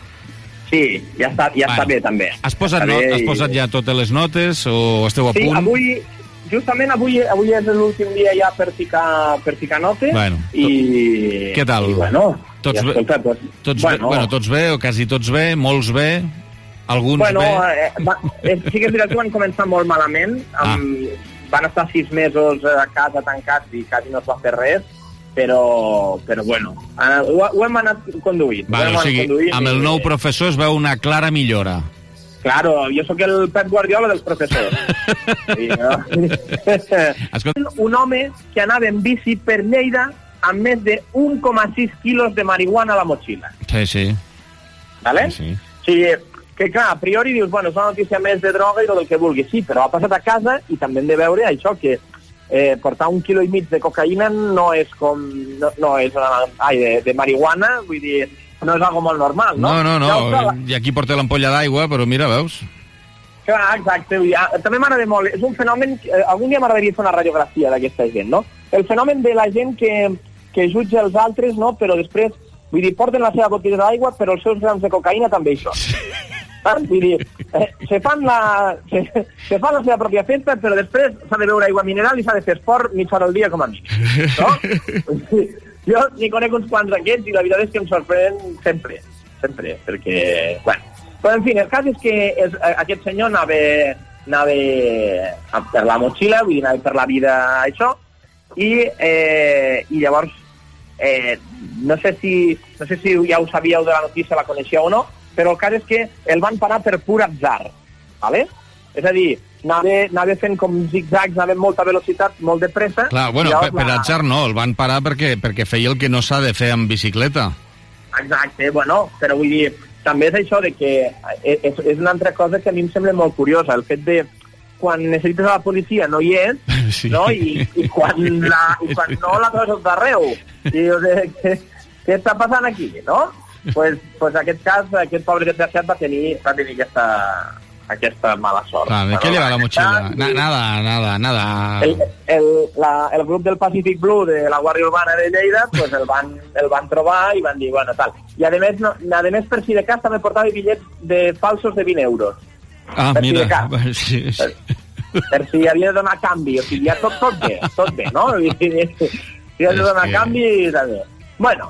Sí, ja està, ja bueno, està bé també. Has posat, no, has posat i... ja totes les notes o esteu a sí, punt? Sí, avui, justament avui, avui és l'últim dia ja per ficar, per ficar notes. Bueno, i... Què tal? I, bueno, tots, i escolta, tots, tots, bueno, bé, bueno, tots bé, o quasi tots bé, molts bé, alguns bueno, bé... Eh, va, eh, sí que és veritat que van començar molt malament, amb, ah. van estar sis mesos a casa tancats i quasi no es va fer res, però, però bueno, uh, ho, ho hem anat conduint. Vale, hem o sigui, conduint amb el i... nou professor es veu una clara millora. Claro, jo sóc el Pep Guardiola dels professors. Sí, no? Escolta... Un home que anava en bici per Lleida amb més de un coma sis quilos de marihuana a la motxilla. Sí, sí. Vale? Sí, sí. Sí, que clar, a priori dius, bueno, és una notícia més de droga i tot el que vulgui. Sí, però ha passat a casa i també hem de veure això, que eh, portar un quilo i mig de cocaïna no és com... No, no és una... Ai, de, de marihuana, vull dir, no és algo molt normal, no? No, no, no, ja i aquí porta l'ampolla d'aigua, però mira, veus? Clar, exacte. També m'agrada molt. És un fenomen... Eh, algun dia m'agradaria fer una radiografia d'aquesta gent, no? El fenomen de la gent que, que jutja els altres, no? Però després, vull dir, porten la seva botella d'aigua, però els seus grams de cocaïna també hi són. Vull dir, eh, se, fan la, se, se fan la seva pròpia festa, però després s'ha de beure aigua mineral i s'ha de fer esport mitja hora al dia com a mínim, no? Jo n'hi conec uns quants d'aquests i la veritat és que em sorprèn sempre, sempre, perquè, bueno. Però, en fi, el cas és que és, aquest senyor anava, anava per la motxilla, vull dir, anava per la vida, això, i, eh, i llavors, eh, no sé si, no sé si ja ho sabíeu de la notícia, la coneixeu o no, però el cas és que el van parar per pur atzar, ¿vale? És a dir, anava, anava fent com zigzags, anava amb molta velocitat, molt de pressa... Clar, bueno, per, per la... atzar no, el van parar perquè, perquè feia el que no s'ha de fer amb bicicleta. Exacte, bueno, però vull dir, també és això de que és, és una altra cosa que a mi em sembla molt curiosa, el fet de quan necessites a la policia no hi és, sí. No? I, i, quan la, i quan no la trobes d'arreu. I o sigui, què, què està passant aquí, no? Pues, pues aquest cas, aquest pobre desgraciat va tenir, va tenir aquesta, aquesta mala sort. Ah, ¿de qué le va la mochila? Na, nada, nada, nada. El, el, la, el grup del Pacific Blue de la Guàrdia Urbana de Lleida pues el, van, el van trobar i van dir, bueno, tal. I a més, no, a més per si de cas també portava bitllets de falsos de vint euros. Ah, per mira. Si de cas. Sí, sí. Per, per si havia de donar canvi. O sigui, ja tot, tot bé, tot bé, no? Si has de donar que... canvi, també. Bueno,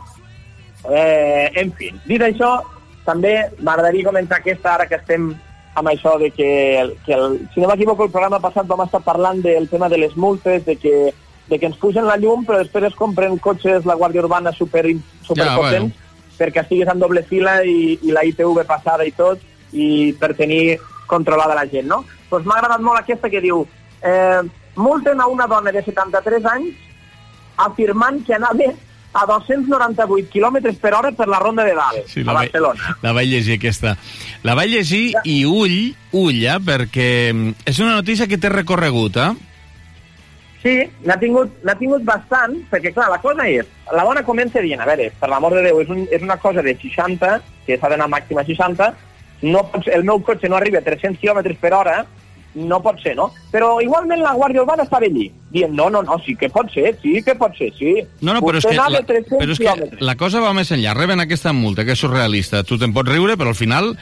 Eh, en fi, dit això, també m'agradaria comentar aquesta, ara que estem amb això de que, el, que el, si no m'equivoco, el programa passat vam estar parlant del tema de les multes, de que, de que ens pugen la llum, però després es compren cotxes la Guàrdia Urbana super, super ja, potents, bueno. Perquè estiguis en doble fila i, i la I T V passada i tot, i per tenir controlada la gent, no? Doncs m'ha agradat molt aquesta que diu eh, multen a una dona de setanta-tres anys afirmant que anava a dos-cents noranta-vuit quilòmetres per hora per la Ronda de Dalt, sí, a Barcelona. La vaig llegir, aquesta. La vaig llegir ja. I ull, ull, eh, perquè és una notícia que té recorregut, eh? Sí, n'ha tingut, n'ha tingut bastant, perquè, clar, la cosa és, la dona comença dient, a veure, per l'amor de Déu, és, un, és una cosa de seixanta, que s'ha d'anar màxima a seixanta, no pots, el meu cotxe no arriba a tres-cents quilòmetres per hora, no pot ser, no? Però igualment la Guàrdia Urbana estava allí, dient, no, no, no, sí que pot ser, sí que pot ser, sí. No, no, però és, que la, però és que la cosa va més enllà. Reben aquesta multa, que és surrealista. Tu te'n pots riure, però al final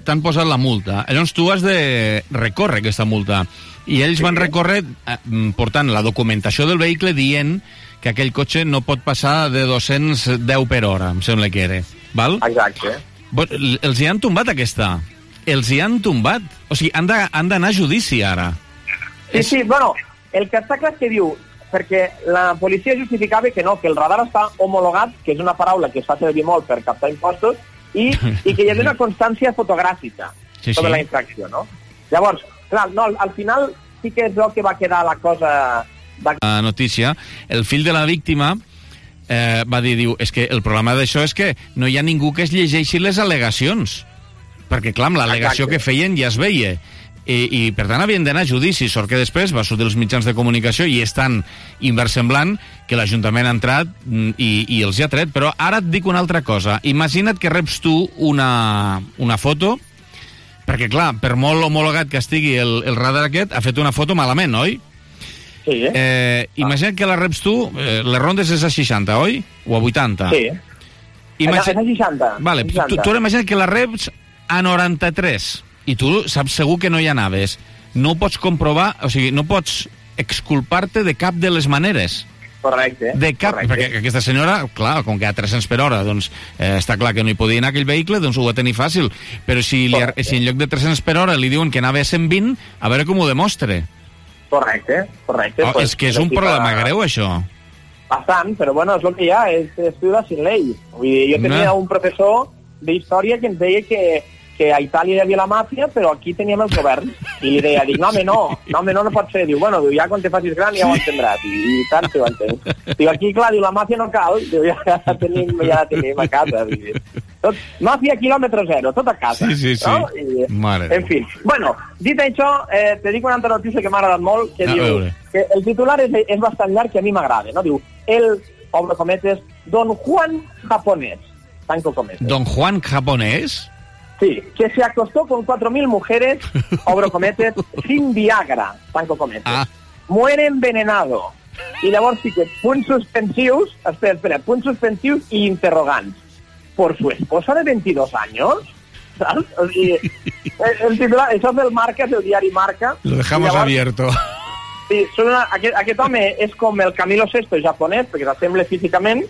t'han posat la multa. Llavors tu has de recórrer aquesta multa. I ells sí. van recórrer eh, portant la documentació del vehicle dient que aquell cotxe no pot passar de dos-cents deu per hora, em sembla que era. Val? Exacte. Els hi han tombat aquesta. Els hi han tombat. O sigui, han d'anar a judici ara. Sí, és... sí, bueno, el que està clar és que diu, perquè la policia justificava que no, que el radar està homologat, que és una paraula que es fa servir molt per captar impostos, i, i que hi ha una constància fotogràfica sí, sobre sí. la infracció, no? Llavors, clar, no, al, al final sí que és el que va quedar la cosa... Va... La notícia, el fill de la víctima eh, va dir, diu, és que el problema d'això és que no hi ha ningú que es llegeixi les al·legacions, perquè clar, amb l'al·legació que feien ja es veia. I, i per tant havien d'anar a judici, sort que després va sortir els mitjans de comunicació i és tan inversemblant que l'Ajuntament ha entrat i, i els ha tret. Però ara et dic una altra cosa. Imagina't que reps tu una, una foto, perquè clar, per molt homologat que estigui el, el radar aquest, ha fet una foto malament, oi? Sí, eh? eh imagina't que la reps tu, eh, les rondes és a seixanta, oi? O a vuitanta? Sí. Imagina... És a seixanta. Vale, seixanta. Tu, tu ara imagina't que la reps a noranta-tres. I tu saps segur que no hi anaves. No ho pots comprovar, o sigui, no pots exculpar-te de cap de les maneres. Correcte. De cap, correcte. Perquè aquesta senyora, clar, com que a tres-cents per hora, doncs eh, està clar que no hi podia anar aquell vehicle, doncs ho va tenir fàcil. Però si, li, si en lloc de tres-cents per hora li diuen que anava a cent vint, a veure com ho demostre. Correcte, correcte. Oh, pues, és que és un problema fa... greu, això. Bastant, però bueno, és el que hi ha, és estudiar sin ley. Vull dir, jo tenia no. un professor d'història que ens deia que que a Itàlia hi havia la màfia, però aquí teníem el govern. I li deia, dic, no, home, no, no, home, no, no pot ser. Diu, bueno, diu, ja quan te facis gran ja ho entendràs. I, i tant, si ho entens. Diu, aquí, clar, diu, la màfia no cal. Diu, ja la tenim, ja la tenim a casa. Diu. Tot, màfia quilòmetre zero, tot a casa. Sí, sí, sí. No? I, Mare. En fi. Bueno, dit això, eh, te dic una altra notícia que m'ha agradat molt, que a diu veure. que el titular és, és bastant llarg i a mi m'agrada, no? Diu, el, obro cometes, Don Juan japonés. Tanco cometes. Don Juan japonés? Sí, que se acostó con cuatro mil mujeres, obro cometes, sin Viagra, tanco cometes. Ah. Muere envenenado. I llavors sí que punts suspensius, espera, espera, punts suspensius i interrogants. ¿Por su esposa de veintidós años? ¿Sabes? O sigui, el, el titular, això és del Marca, del diari Marca. Lo dejamos llavors, abierto. Sí, una, aquest, aquest home és com el Camilo Sesto japonès, perquè s'assembla físicament,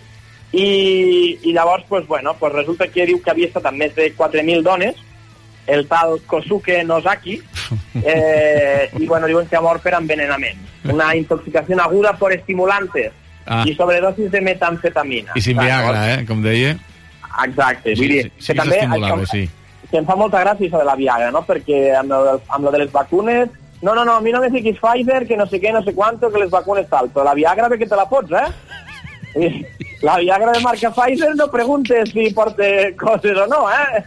I, i llavors, pues, bueno, pues resulta que diu que havia estat amb més de quatre mil dones, el tal Kosuke Nozaki, eh, i bueno, diuen que ha mort per envenenament. Una intoxicació aguda por estimulantes ah. i sobredosis de metamfetamina. I sin Viagra, eh, com deia. Exacte. Sí, vull dir, sí, sí que, que també, s'estimulava, sí. Que em fa molta gràcia això de la Viagra, no? Perquè amb lo, amb lo de les vacunes, no, no, no, a mi no me fiquis Pfizer, que no sé què, no sé quanto, que les vacunes tal, però la Viagra ve que te la pots, eh? La Viagra de marca Pfizer no preguntes si porte coses o no, eh?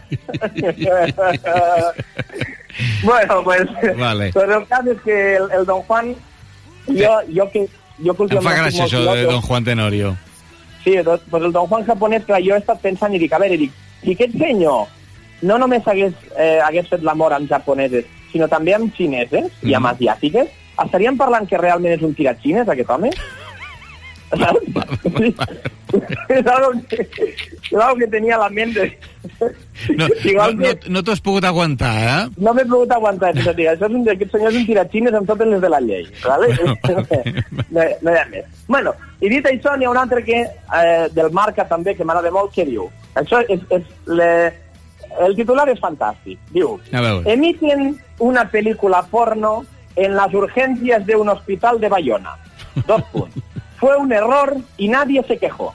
Bueno, pues, vale. pues el cas és que el, el Don Juan, jo, jo que... Jo em fa gràcia això de Don Juan Tenorio. Sí, pues el Don Juan japonès, clar, jo he estat pensant i dic, a veure, dic, si aquest senyor no només hagués, eh, hagués fet l'amor amb japoneses, sinó també amb xineses mm. i amb asiàtiques, estaríem parlant que realment és un tiratxines, aquest home? ¿Sabes? Es algo que, es algo que tenía a la mente. No, no, no, no t'ho has pogut aguantar, eh? No m'he pogut aguantar, això és un, aquest senyor és un tiratxines amb totes les de la llei, ¿vale? Bueno, no, no hi ha més. Bueno, i dit això, n'hi ha un altre que, eh, del Marca també, que m'agrada molt, que diu, això és, és le, el titular és fantàstic, diu, emiten una película porno en las urgencias de un hospital de Bayona. Dos punts. Fue un error y nadie se quejó.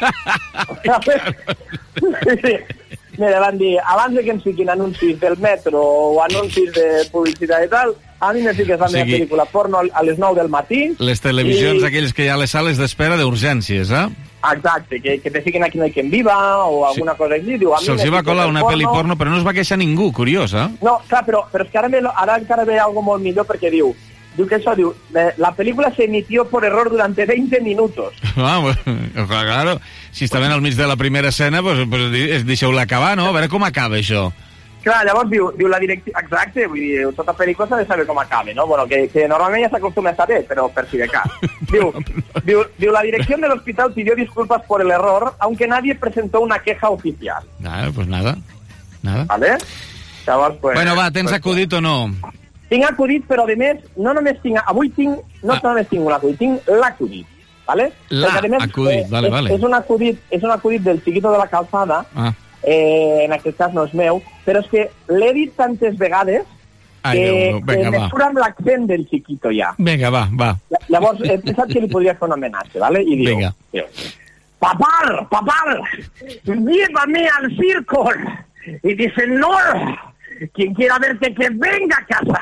Mira, van dir, abans de que ens fiquin anuncis del metro o anuncis de publicitat i tal, a mi me fiques la meva o sigui, pel·lícula porno a les nou del matí. Les televisions, i... aquelles que hi ha a les sales d'espera d'urgències, eh? Exacte, que, que te fiquen aquí no hay quien viva o alguna sí. cosa així. Diu, se'ls va colar una pel·li porno, però no es va queixar ningú, curiós, eh? No, clar, però, però és que ara, ve, ara encara ve algo molt millor perquè diu, Diu que eso, diu, la película se emitió por error durante veinte minutos. Ah, bueno, claro, si estaven al mig de la primera escena, pues, pues deixeu-la acabar, no? A veure com acaba això. Clar, llavors diu, diu la direcció... Exacte, vull dir, tota pel·lícula s'ha de saber com acaba, no? Bueno, que, que normalment ja s'acostuma a saber, però per si de cas. Diu, diu, diu, la dirección del hospital pidió disculpas por el error, aunque nadie presentó una queja oficial. Ah, pues nada, nada. ¿Vale? Llavors, pues, bueno, va, tens pues, acudit o no? Tinc acudit, però a més, no només tinc... Avui tinc, no ah. només tinc un acudit, tinc l'acudit, ¿vale? L'acudit, eh, vale, és, vale. És un acudit, és un acudit del Chiquito de la Calzada, ah. eh, en aquest cas no és meu, però és que l'he dit tantes vegades Ai, que, Déu, venga, que me surt amb l'accent del Chiquito ja. Vinga, va, va. Llavors he pensat que li podria fer un homenatge, ¿vale? I diu, Vinga. diu, papar, papar, llévame al circo. Y dice, no, quien quiera verte que venga a casa.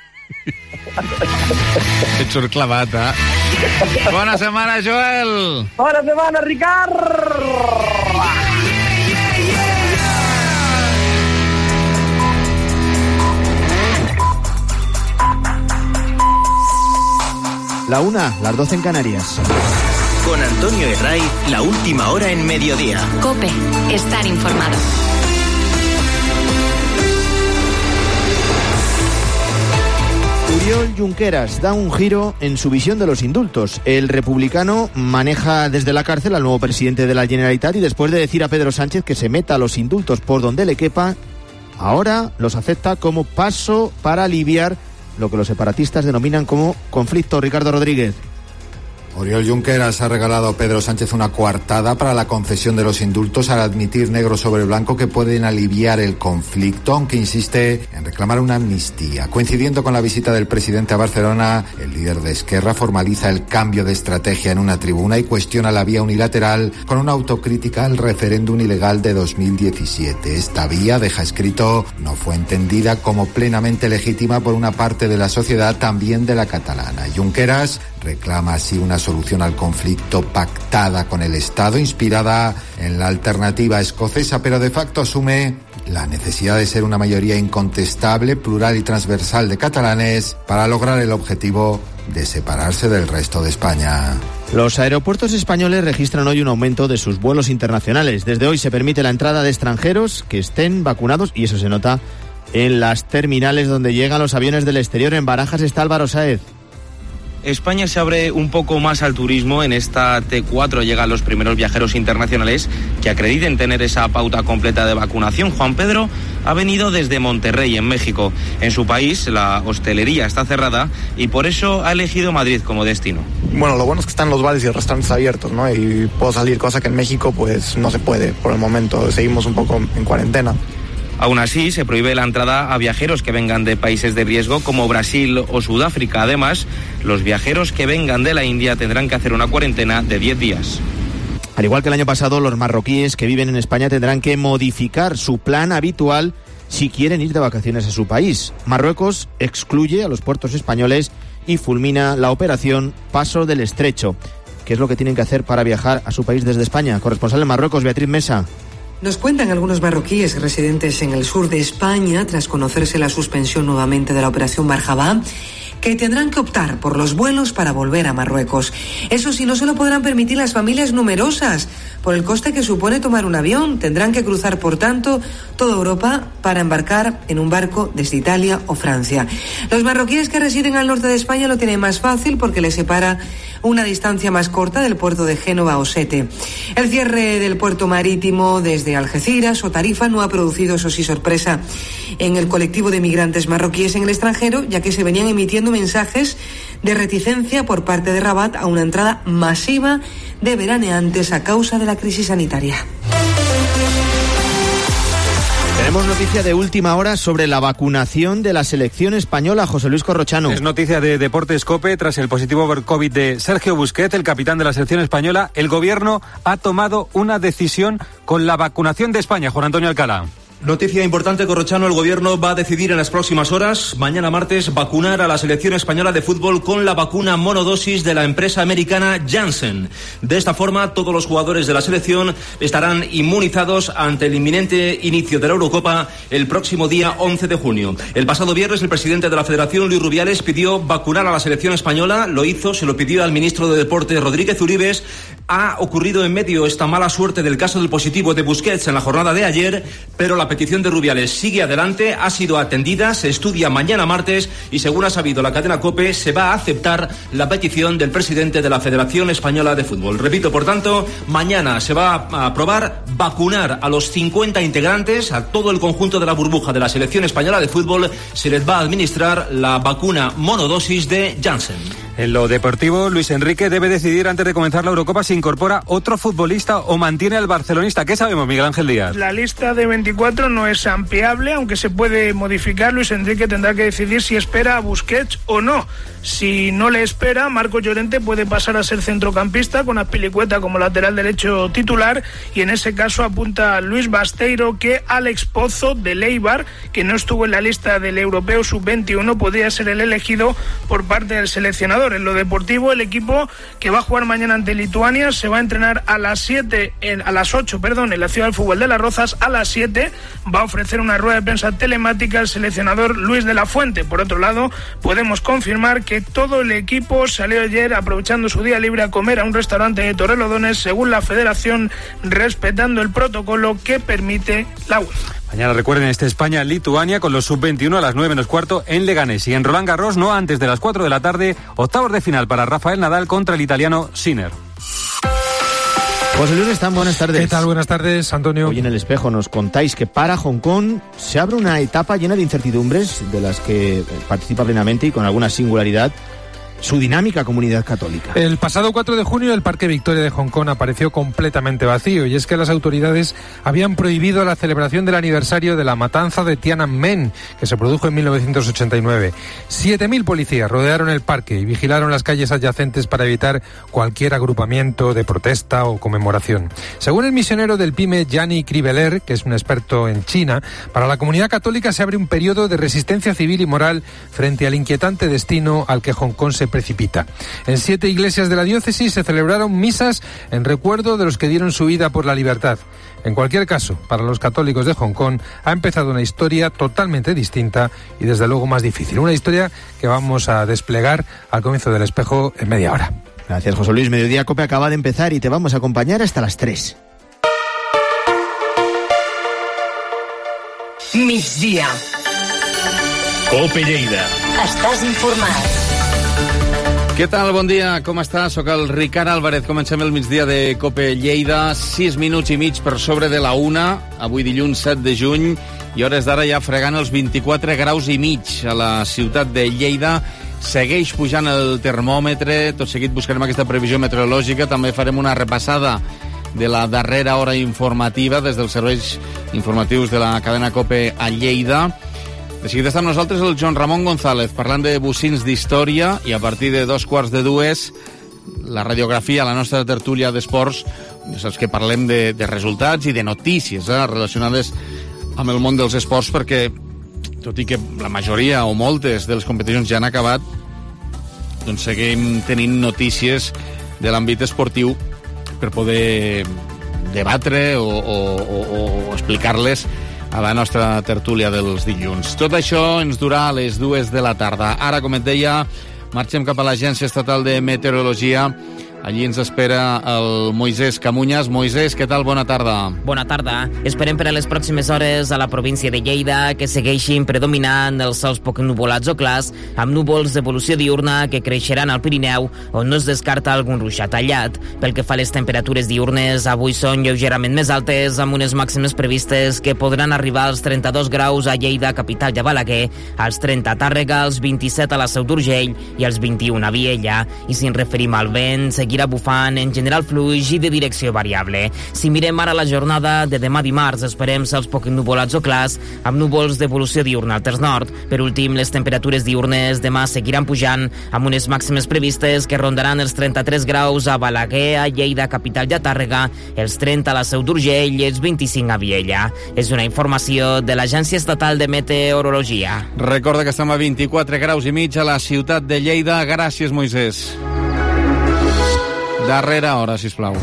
Et surt clavat, eh? Bona setmana, Joel! Bona setmana, Ricard! La una, las doce en Canarias. Con Antonio Herray, la última hora en mediodía. COPE, estar informado. Oriol Junqueras da un giro en su visión de los indultos. El republicano maneja desde la cárcel al nuevo presidente de la Generalitat y después de decir a Pedro Sánchez que se meta los indultos por donde le quepa, ahora los acepta como paso para aliviar lo que los separatistas denominan como conflicto. Ricardo Rodríguez. Oriol Junqueras ha regalado a Pedro Sánchez una coartada para la concesión de los indultos al admitir negro sobre blanco que pueden aliviar el conflicto, aunque insiste en reclamar una amnistía. Coincidiendo con la visita del presidente a Barcelona, el líder de Esquerra formaliza el cambio de estrategia en una tribuna y cuestiona la vía unilateral con una autocrítica al referéndum ilegal de dos mil diecisiete. Esta vía, deja escrito, no fue entendida como plenamente legítima por una parte de la sociedad, también de la catalana. Junqueras reclama así una solución al conflicto pactada con el Estado, inspirada en la alternativa escocesa, pero de facto asume la necesidad de ser una mayoría incontestable, plural y transversal de catalanes para lograr el objetivo de separarse del resto de España. Los aeropuertos españoles registran hoy un aumento de sus vuelos internacionales. Desde hoy se permite la entrada de extranjeros que estén vacunados y eso se nota en las terminales donde llegan los aviones del exterior. En Barajas está Álvaro Sáez. España se abre un poco más al turismo. En esta T cuatro llegan los primeros viajeros internacionales que acrediten tener esa pauta completa de vacunación. Juan Pedro ha venido desde Monterrey, en México. En su país la hostelería está cerrada y por eso ha elegido Madrid como destino. Bueno, lo bueno es que están los bares y restaurantes abiertos, ¿no? Y puedo salir, cosa que en México pues no se puede por el momento. Seguimos un poco en cuarentena. Aún así, se prohíbe la entrada a viajeros que vengan de países de riesgo como Brasil o Sudáfrica. Además, los viajeros que vengan de la India tendrán que hacer una cuarentena de diez días. Al igual que el año pasado, los marroquíes que viven en España tendrán que modificar su plan habitual si quieren ir de vacaciones a su país. Marruecos excluye a los puertos españoles y fulmina la operación Paso del Estrecho. ¿Qué es lo que tienen que hacer para viajar a su país desde España? Corresponsal en Marruecos, Beatriz Mesa. Nos cuentan algunos marroquíes residentes en el sur de España, tras conocerse la suspensión nuevamente de la operación Marhaba, que tendrán que optar por los vuelos para volver a Marruecos. Eso sí, no se lo podrán permitir las familias numerosas, por el coste que supone tomar un avión. Tendrán que cruzar, por tanto, toda Europa para embarcar en un barco desde Italia o Francia. Los marroquíes que residen al norte de España lo tienen más fácil porque les separa una distancia más corta del puerto de Génova o Sete. El cierre del puerto marítimo desde Algeciras o Tarifa no ha producido, eso sí, sorpresa en el colectivo de migrantes marroquíes en el extranjero, ya que se venían emitiendo mensajes de reticencia por parte de Rabat a una entrada masiva de veraneantes a causa de la crisis sanitaria. Tenemos noticia de última hora sobre la vacunación de la selección española. José Luis Corrochano. Es noticia de Deportes COPE. Tras el positivo por COVID de Sergio Busquets, el capitán de la selección española, el gobierno ha tomado una decisión con la vacunación de España. Juan Antonio Alcalá. Noticia importante, Corrochano. El gobierno va a decidir en las próximas horas, mañana martes, vacunar a la selección española de fútbol con la vacuna monodosis de la empresa americana Janssen. De esta forma, todos los jugadores de la selección estarán inmunizados ante el inminente inicio de la Eurocopa el próximo día once de junio. El pasado viernes, el presidente de la Federación, Luis Rubiales, pidió vacunar a la selección española. Lo hizo, se lo pidió al ministro de Deportes, Rodríguez Uribes. Ha ocurrido en medio esta mala suerte del caso del positivo de Busquets en la jornada de ayer, pero la petición de Rubiales sigue adelante, ha sido atendida, se estudia mañana martes y, según ha sabido la cadena COPE, se va a aceptar la petición del presidente de la Federación Española de Fútbol. Repito, por tanto, mañana se va a aprobar vacunar a los cincuenta integrantes, a todo el conjunto de la burbuja de la Selección Española de Fútbol, se les va a administrar la vacuna monodosis de Janssen. En lo deportivo, Luis Enrique debe decidir antes de comenzar la Eurocopa si incorpora otro futbolista o mantiene al barcelonista. ¿Qué sabemos, Miguel Ángel Díaz? La lista de veinticuatro no es ampliable, aunque se puede modificar. Luis Enrique tendrá que decidir si espera a Busquets o no. Si no le espera, Marcos Llorente puede pasar a ser centrocampista con Azpilicueta como lateral derecho titular, y en ese caso apunta Luis Basteiro que Alex Pozo del Eibar, que no estuvo en la lista del Europeo sub veintiuno, podría ser el elegido por parte del seleccionador. En lo deportivo, el equipo que va a jugar mañana ante Lituania se va a entrenar a las siete, en, a las ocho, perdón, en la Ciudad del Fútbol de Las Rozas. A las siete va a ofrecer una rueda de prensa telemática el seleccionador Luis de la Fuente. Por otro lado, podemos confirmar que todo el equipo salió ayer, aprovechando su día libre, a comer a un restaurante de Torrelodones, según la Federación, respetando el protocolo que permite la UEFA. Mañana, recuerden, este España-Lituania con los sub veintiuno a las nueve menos cuarto en Leganés. Y en Roland Garros, no antes de las cuatro de la tarde, octavos de final para Rafael Nadal contra el italiano Sinner. José Luis Restán, buenas tardes. ¿Qué tal? Buenas tardes, Antonio. Hoy en El Espejo nos contáis que para Hong Kong se abre una etapa llena de incertidumbres, de las que participa plenamente y con alguna singularidad su dinámica comunidad católica. El pasado cuatro de junio el Parque Victoria de Hong Kong apareció completamente vacío, y es que las autoridades habían prohibido la celebración del aniversario de la matanza de Tiananmen, que se produjo en mil novecientos ochenta y nueve. siete mil policías rodearon el parque y vigilaron las calles adyacentes para evitar cualquier agrupamiento de protesta o conmemoración. Según el misionero del PYME, Gianni Criveler, que es un experto en China, para la comunidad católica se abre un periodo de resistencia civil y moral frente al inquietante destino al que Hong Kong se precipita. En siete iglesias de la diócesis se celebraron misas en recuerdo de los que dieron su vida por la libertad. En cualquier caso, para los católicos de Hong Kong ha empezado una historia totalmente distinta y desde luego más difícil. Una historia que vamos a desplegar al comienzo del Espejo en media hora. Gracias, José Luis. Mediodía Cope acaba de empezar y te vamos a acompañar hasta las tres. Migdia. Cope Lleida. Estàs informat. Què tal? Bon dia, com estàs? Soc el Ricard Álvarez. Comencem el migdia de Cope Lleida. Sis minuts i mig per sobre de la una. Avui dilluns set de juny. I hores d'ara ja fregant els vint-i-quatre graus i mig a la ciutat de Lleida. Segueix pujant el termòmetre. Tot seguit buscarem aquesta previsió meteorològica. També farem una repassada de la darrera hora informativa des dels serveis informatius de la cadena Cope a Lleida. De seguida està amb nosaltres el Joan Ramon González parlant de bocins d'història, i a partir de dos quarts de dues la radiografia, la nostra tertúlia d'esports. Ja saps que parlem de, de resultats i de notícies eh, relacionades amb el món dels esports, perquè tot i que la majoria o moltes de les competicions ja han acabat, doncs seguim tenint notícies de l'àmbit esportiu per poder debatre o, o, o, o explicar-les a la nostra tertúlia dels dilluns. Tot això ens durà a les dues de la tarda. Ara, com et deia, marxem cap a l'Agència Estatal de Meteorologia. Allí ens espera el Moisés Camuñas. Moisés, què tal? Bona tarda. Bona tarda. Esperem per a les pròximes hores a la província de Lleida que segueixin predominant els sols poc nuvolats o clars, amb núvols d'evolució diurna que creixeran al Pirineu, on no es descarta algun ruixat tallat. Pel que fa a les temperatures diurnes, avui són lleugerament més altes, amb unes màximes previstes que podran arribar als trenta-dos graus a Lleida, capital i a Balaguer, als trenta a Tàrrega, als vint-i-set a la Seu d'Urgell i als vint-i-un a Viella. I si ens referim al vent, seguirà bufant en general fluix i de direcció variable. Si mirem ara la jornada de demà dimarts, esperem cels poc nuvolats o clars, amb núvols d'evolució diurna al terç nord. Per últim, les temperatures diurnes demà seguiran pujant, amb unes màximes previstes que rondaran els trenta-tres graus a Balaguer, a Lleida, capital i a Tàrrega, els trenta a la Seu d'Urgell i els vint-i-cinc a Viella. És una informació de l'Agència Estatal de Meteorologia. Recorda que estem a vint-i-quatre graus i mig a la ciutat de Lleida. Gràcies, Moisés. Darrera hora, sisplau.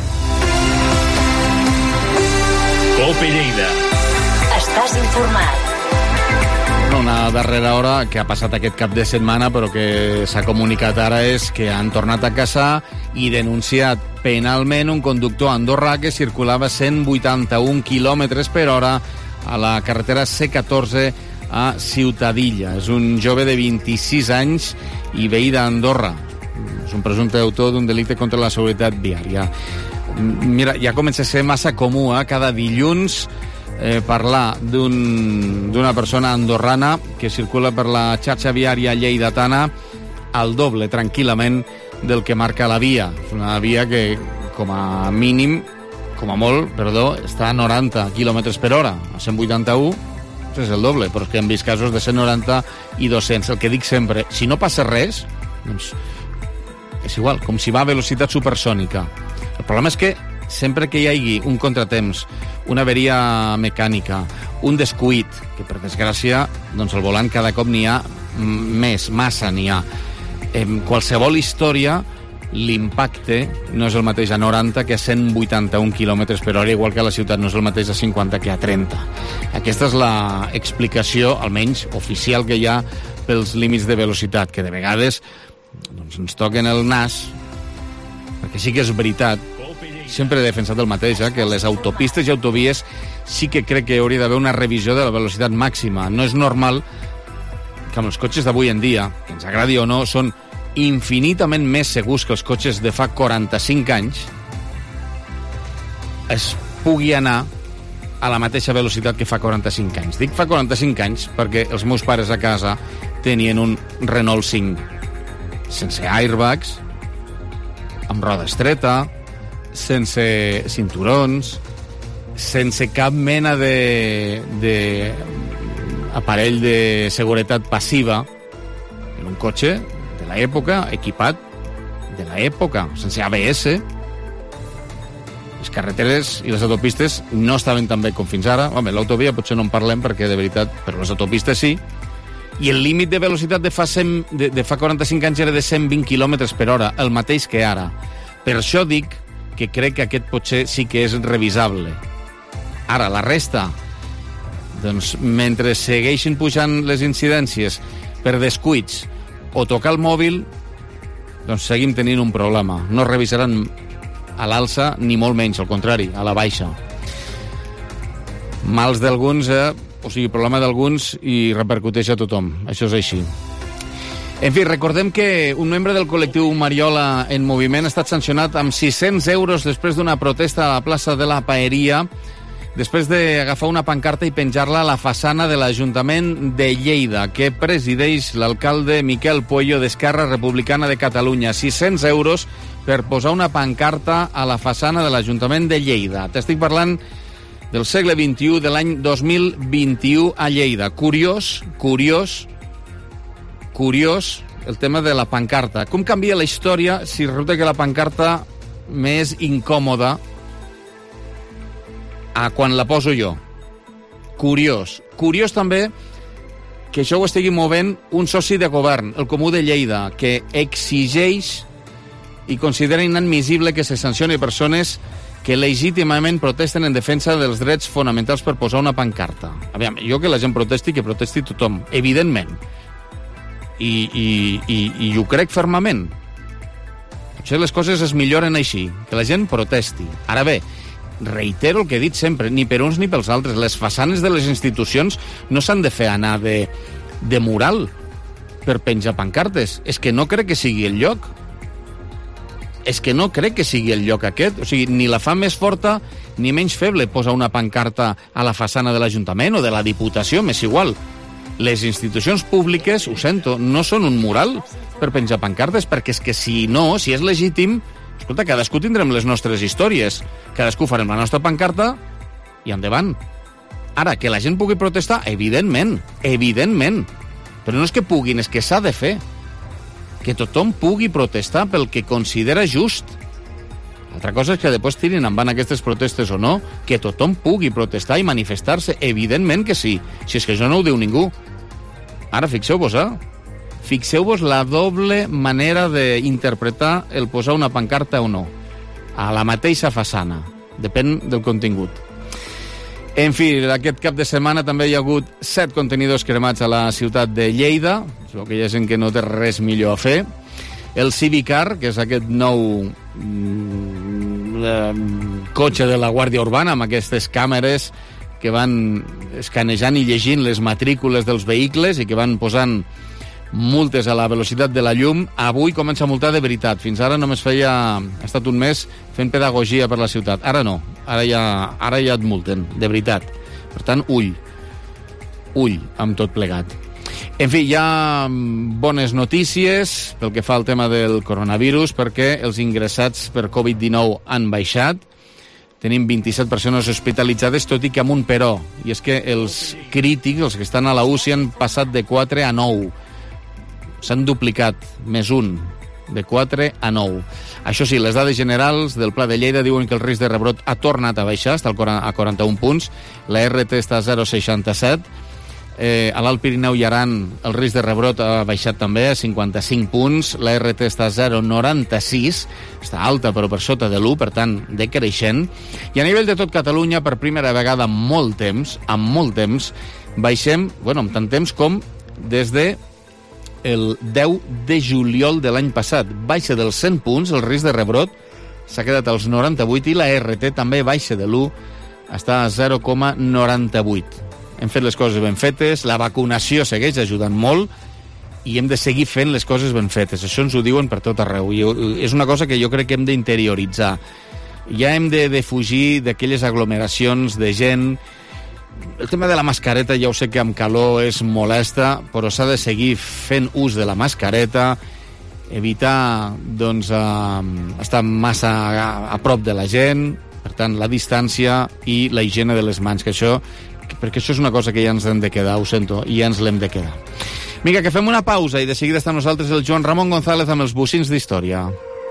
Cope Lleida. Estàs informat. Una darrera hora que ha passat aquest cap de setmana, però que s'ha comunicat ara, és que han tornat a caçar i denunciat penalment un conductor andorrà que circulava cent vuitanta-un quilòmetres per hora a la carretera C catorze a Ciutadilla. És un jove de vint-i-sis anys i veí d'Andorra. És un presumpte autor d'un delicte contra la seguretat viària. Mira, ja comença a ser massa comú, eh? Cada dilluns eh, parlar d'una un, persona andorrana que circula per la xarxa viària lleidatana al doble, tranquil·lament, del que marca la via. És una via que, com a mínim, com a molt, perdó, està a noranta quilòmetres per hora. A cent vuitanta-u és el doble, però és que hem vist casos de cent noranta i dos-cents. El que dic sempre, si no passa res, doncs és igual, com si va a velocitat supersònica. El problema és que sempre que hi hagi un contratemps, una averia mecànica, un descuit, que per desgràcia, doncs al volant cada cop n'hi ha més, massa n'hi ha. En qualsevol història, l'impacte no és el mateix a noranta que a cent vuitanta-un quilòmetres per hora, igual que a la ciutat no és el mateix a cinquanta que a trenta. Aquesta és l'explicació, almenys oficial, que hi ha pels límits de velocitat, que de vegades doncs, ens toquen el nas, perquè sí que és veritat, sempre he defensat el mateix, eh, que les autopistes i autovies sí que crec que hauria d'haver una revisió de la velocitat màxima. No és normal que amb els cotxes d'avui en dia, que ens agradi o no, són infinitament més segurs que els cotxes de fa quaranta-cinc anys, es pugui anar a la mateixa velocitat que fa quaranta-cinc anys. Dic fa quaranta-cinc anys perquè els meus pares a casa tenien un Renault cinc sense airbags, amb roda estreta, sense cinturons, sense cap mena de, de aparell de seguretat passiva, en un cotxe de l'època, equipat de l'època, sense A B S. Les carreteres i les autopistes no estaven tan bé com fins ara. Home, l'autovia potser no en parlem perquè de veritat, però les autopistes sí. I el límit de velocitat de fa, cent, de, de fa quaranta-cinc anys era de cent vint quilòmetres per hora, el mateix que ara. Per això dic que crec que aquest potser sí que és revisable. Ara, la resta, doncs, mentre segueixin pujant les incidències per descuits o tocar el mòbil, doncs seguim tenint un problema. No revisaran a l'alça ni molt menys, al contrari, a la baixa. Mals d'alguns, eh? O sigui, problema d'alguns i repercuteix a tothom. Això és així. En fi, recordem que un membre del col·lectiu Mariola en Moviment ha estat sancionat amb sis-cents euros després d'una protesta a la plaça de la Paeria, després d'agafar una pancarta i penjar-la a la façana de l'Ajuntament de Lleida, que presideix l'alcalde Miquel Puello d'Esquerra Republicana de Catalunya. sis-cents euros per posar una pancarta a la façana de l'Ajuntament de Lleida. T'estic parlant del segle vint-i-u, de l'any dos mil vint-i-u a Lleida. Curiós, curiós, curiós el tema de la pancarta. Com canvia la història si resulta que la pancarta m'és incòmoda a quan la poso jo? Curiós. Curiós també que això ho estigui movent un soci de govern, el Comú de Lleida, que exigeix i considera inadmissible que se sancioni persones que legítimament protesten en defensa dels drets fonamentals per posar una pancarta. Aviam, jo que la gent protesti, que protesti tothom, evidentment. I, i, i, i ho crec fermament. Potser les coses es milloren així, que la gent protesti. Ara bé, reitero el que he dit sempre, ni per uns ni pels altres. Les façanes de les institucions no s'han de fer anar de, de mural per penjar pancartes. És que no crec que sigui el lloc. És que no crec que sigui el lloc aquest. O sigui, ni la fa més forta ni menys feble posar una pancarta a la façana de l'Ajuntament o de la Diputació, m'és igual. Les institucions públiques, ho sento, no són un mural per penjar pancartes, perquè és que si no, si és legítim, escolta, cadascú tindrem les nostres històries. Cadascú farem la nostra pancarta i endavant. Ara, que la gent pugui protestar, evidentment, evidentment. Però no és que puguin, és que s'ha de fer. Que tothom pugui protestar pel que considera just. Altra cosa és que després tirin en van aquestes protestes o no, que tothom pugui protestar i manifestar-se. Evidentment que sí, si és que això no ho diu ningú. Ara, fixeu-vos, eh? Fixeu-vos la doble manera d'interpretar el posar una pancarta o no. A la mateixa façana. Depèn del contingut. En fi, aquest cap de setmana també hi ha hagut set contenidors cremats a la ciutat de Lleida. Es veu que hi ha gent que no té res millor a fer. El Civicar, que és aquest nou mm, eh, cotxe de la Guàrdia Urbana amb aquestes càmeres que van escanejant i llegint les matrícules dels vehicles i que van posant multes a la velocitat de la llum. Avui comença a multar de veritat. Fins ara només feia... ha estat un mes fent pedagogia per la ciutat. Ara no. Ara ja, ara ja et multen, de veritat. Per tant, ull. Ull amb tot plegat. En fi, hi ha bones notícies pel que fa al tema del coronavirus, perquè els ingressats per covid dinou han baixat. Tenim vint-i-set persones hospitalitzades, tot i que amb un però. I és que els crítics, els que estan a la U C I, han passat de quatre a nou. S'han duplicat, més un, de quatre a nou. Això sí, les dades generals del Pla de Lleida diuen que el risc de rebrot ha tornat a baixar, està a quaranta-un punts, la R T està a zero coma seixanta-set, Eh, a l'Alt Pirineu i Aran el risc de rebrot ha baixat també a cinquanta-cinc punts, la R T està a zero coma noranta-sis, està alta però per sota de l'u, per tant decreixent, i a nivell de tot Catalunya per primera vegada en molt temps, en molt temps, baixem, bueno, amb tant temps com des de el deu de juliol de l'any passat, baixa dels cent punts, el risc de rebrot s'ha quedat als noranta-vuit i la R T també baixa de l'u, està a zero coma noranta-vuit. Hem fet les coses ben fetes, la vacunació segueix ajudant molt i hem de seguir fent les coses ben fetes. Això ens ho diuen per tot arreu i és una cosa que jo crec que hem d'interioritzar. Ja hem de, de fugir d'aquelles aglomeracions de gent. El tema de la mascareta ja ho sé que amb calor és molesta, però s'ha de seguir fent ús de la mascareta, evitar doncs, eh, estar massa a, a prop de la gent, per tant, la distància i la higiene de les mans, que això perquè això és una cosa que ja ens hem de quedar, ho sento, i ja ens l'hem de quedar. Vinga, que fem una pausa i de seguida està amb nosaltres el Joan Ramon González amb els bocins d'història.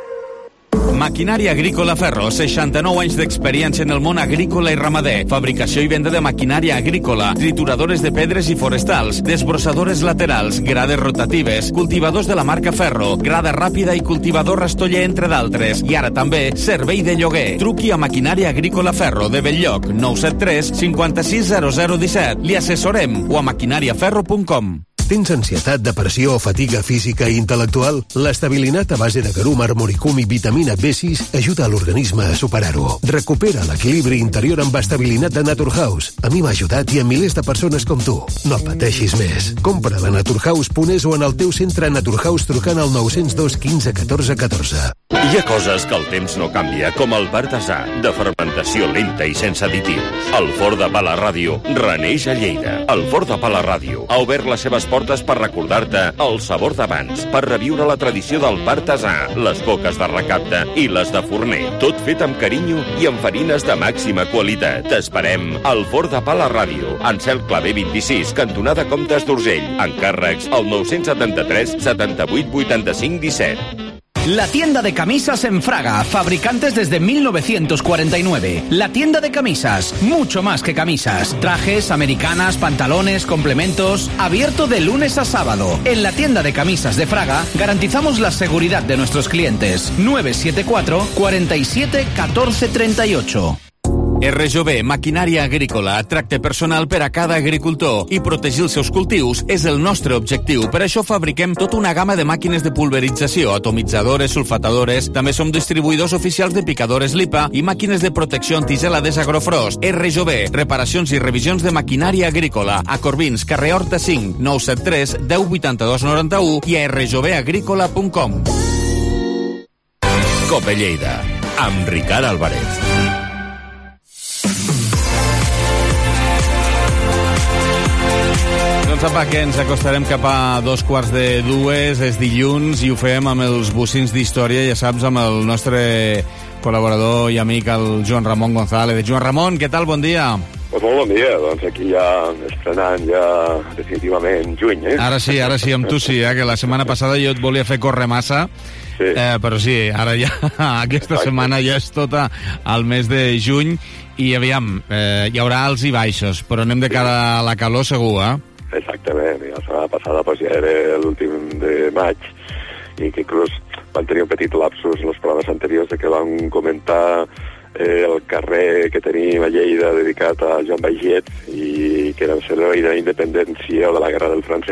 Maquinària Agrícola Ferro, seixanta-nou anys d'experiència en el món agrícola i ramader. Fabricació i venda de maquinària agrícola, trituradores de pedres i forestals, desbrossadores laterals, grades rotatives, cultivadors de la marca Ferro, grada ràpida i cultivador rastoller, entre d'altres. I ara també servei de lloguer. Truqui a Maquinària Agrícola Ferro de Belllloc, nou set tres cinquanta-sis zero zero disset. Li assessorem o a maquinàriaferro punt com. Tens ansietat, depressió o fatiga física i intel·lectual? L'estabilinat a base de garum, armoricum i vitamina B sis ajuda a l'organisme a superar-ho. Recupera l'equilibri interior amb estabilinat de Naturhaus. A mi m'ha ajudat i a milers de persones com tu. No pateixis més. Compra a naturhaus punt es o en el teu centre Naturhaus trucant al nou zero dos quinze catorze catorze. Hi ha coses que el temps no canvia, com el Partasà, de fermentació lenta i sense additius. El Forn de Pa La Ràdio reneix a Lleida. El Forn de Pa La Ràdio ha obert les seves portes per recordar-te el sabor d'abans, per reviure la tradició del Partasà, les coques de recapte i les de forner. Tot fet amb carinyo i amb farines de màxima qualitat. T'esperem al Forn de Pa La Ràdio, en Cel Clavé vint-i-sis, cantonada Comtes d'Urgell. Encàrrecs al nou setanta-tres setanta-vuit vuitanta-cinc disset. La tienda de camisas en Fraga, fabricantes desde mil novecientos cuarenta y nueve. La tienda de camisas, mucho más que camisas. Trajes, americanas, pantalones, complementos. Abierto de lunes a sábado. En la tienda de camisas de Fraga garantizamos la seguridad de nuestros clientes. nueve siete cuatro cuarenta y siete catorce treinta y ocho. R J B, maquinària agrícola, tracte personal per a cada agricultor i protegir els seus cultius és el nostre objectiu. Per això fabriquem tota una gamma de màquines de pulverització, atomitzadores, sulfatadores, també som distribuïdors oficials de picadores Lipa i màquines de protecció antigelades Agrofrost. R J B, reparacions i revisions de maquinària agrícola, a Corbins, carrer Horta cinc, nou set tres deu vuitanta-dos noranta-u i a r j b agrícola punt com. Cope Lleida, amb Ricard Álvarez. Doncs apa, que ens acostarem cap a dos quarts de dues, és dilluns, i ho fem amb els bocins d'història, ja saps, amb el nostre col·laborador i amic, el Joan Ramon González. Joan Ramon, què tal? Bon dia. Pues molt bon dia, doncs aquí ja estrenant ja definitivament juny, eh? Ara sí, ara sí, amb tu sí, eh? Que la setmana passada jo et volia fer córrer massa, sí. eh, però sí, ara ja, aquesta Exacte. setmana ja és tota el mes de juny, i aviam, eh, hi haurà alts i baixos, però anem de cara a la calor segur, eh? Exactament, la setmana passada pues, ja era l'últim de maig i que inclús van tenir un petit lapsus en els programes anteriors de que van comentar eh, el carrer que tenim a Lleida dedicat a Joan Baiget i que era el heroi de la independència o de la guerra del francès.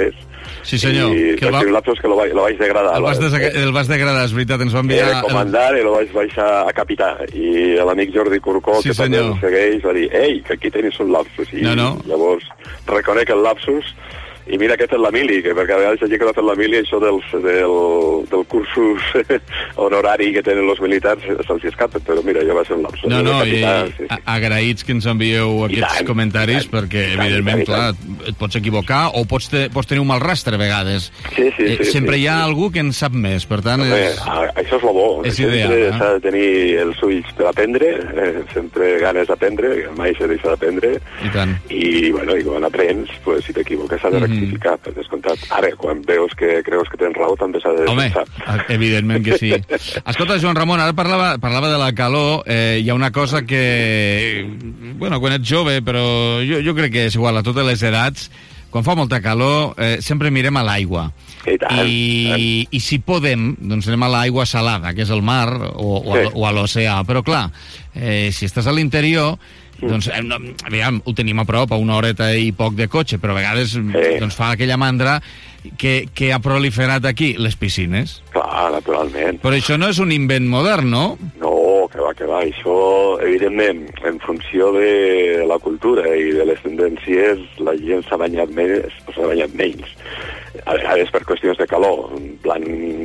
Sí, senyor. I que el, va... un lapsus que lo, vaig, lo vaig degradar. El vas, des... el vas degradar, és veritat, ens va enviar... Era comandant el... i lo vaig baixar a capità. I l'amic Jordi Curcó, sí, que senyor. També el segueix, va dir, ei, que aquí tenis un lapsus. I no, no. llavors reconec el lapsus. I mira que he fet la mili, que perquè a vegades la gent que no ha fet la mili, això dels, del, del cursus honorari que tenen els militars se'ls escapa, però mira, ja va ser un lapsus. No, no, capità, i sí, sí. agraïts que ens envieu aquests tant, comentaris, tant, perquè, tant, evidentment, tant, clar, tant. et pots equivocar o pots, te, pots tenir un mal rastre a vegades. Sí, sí, sí. Eh, sempre sí, hi ha sí. algú que en sap més, per tant... Home, és... això és lo bo. És ideal, sempre eh? s'ha de tenir els ulls per aprendre, eh, sempre ganes d'aprendre, mai s'ha deixat d'aprendre. I tant. I, bueno, i quan aprens, pues, si t'equivoques s'ha de rectificar, mm-hmm. per descomptat. Ara, quan veus que creus que tens raó, també s'ha de defensar. Home, evidentment que sí. Escolta, Joan Ramon, ara parlava, parlava de la calor. Eh, hi ha una cosa que... Bueno, quan ets jove, però jo, jo crec que és igual a totes les edats, quan fa molta calor, eh, sempre mirem a l'aigua. I, tant, I, tant. I si podem, doncs anem a l'aigua salada, que és el mar, o, o, sí. a, o a l'oceà. Però clar, eh, si estàs a l'interior... Doncs, eh, no, aviam, ho tenim a prop, a una horeta i poc de cotxe, però a vegades sí. doncs, fa aquella mandra que, que ha proliferat aquí, les piscines. Clar, naturalment. Però això no és un invent modern, no? No, que va, que va. Això, evidentment, en funció de la cultura i de les tendències, la gent s'ha banyat més, s'ha banyat menys. A vegades per qüestions de calor, en plan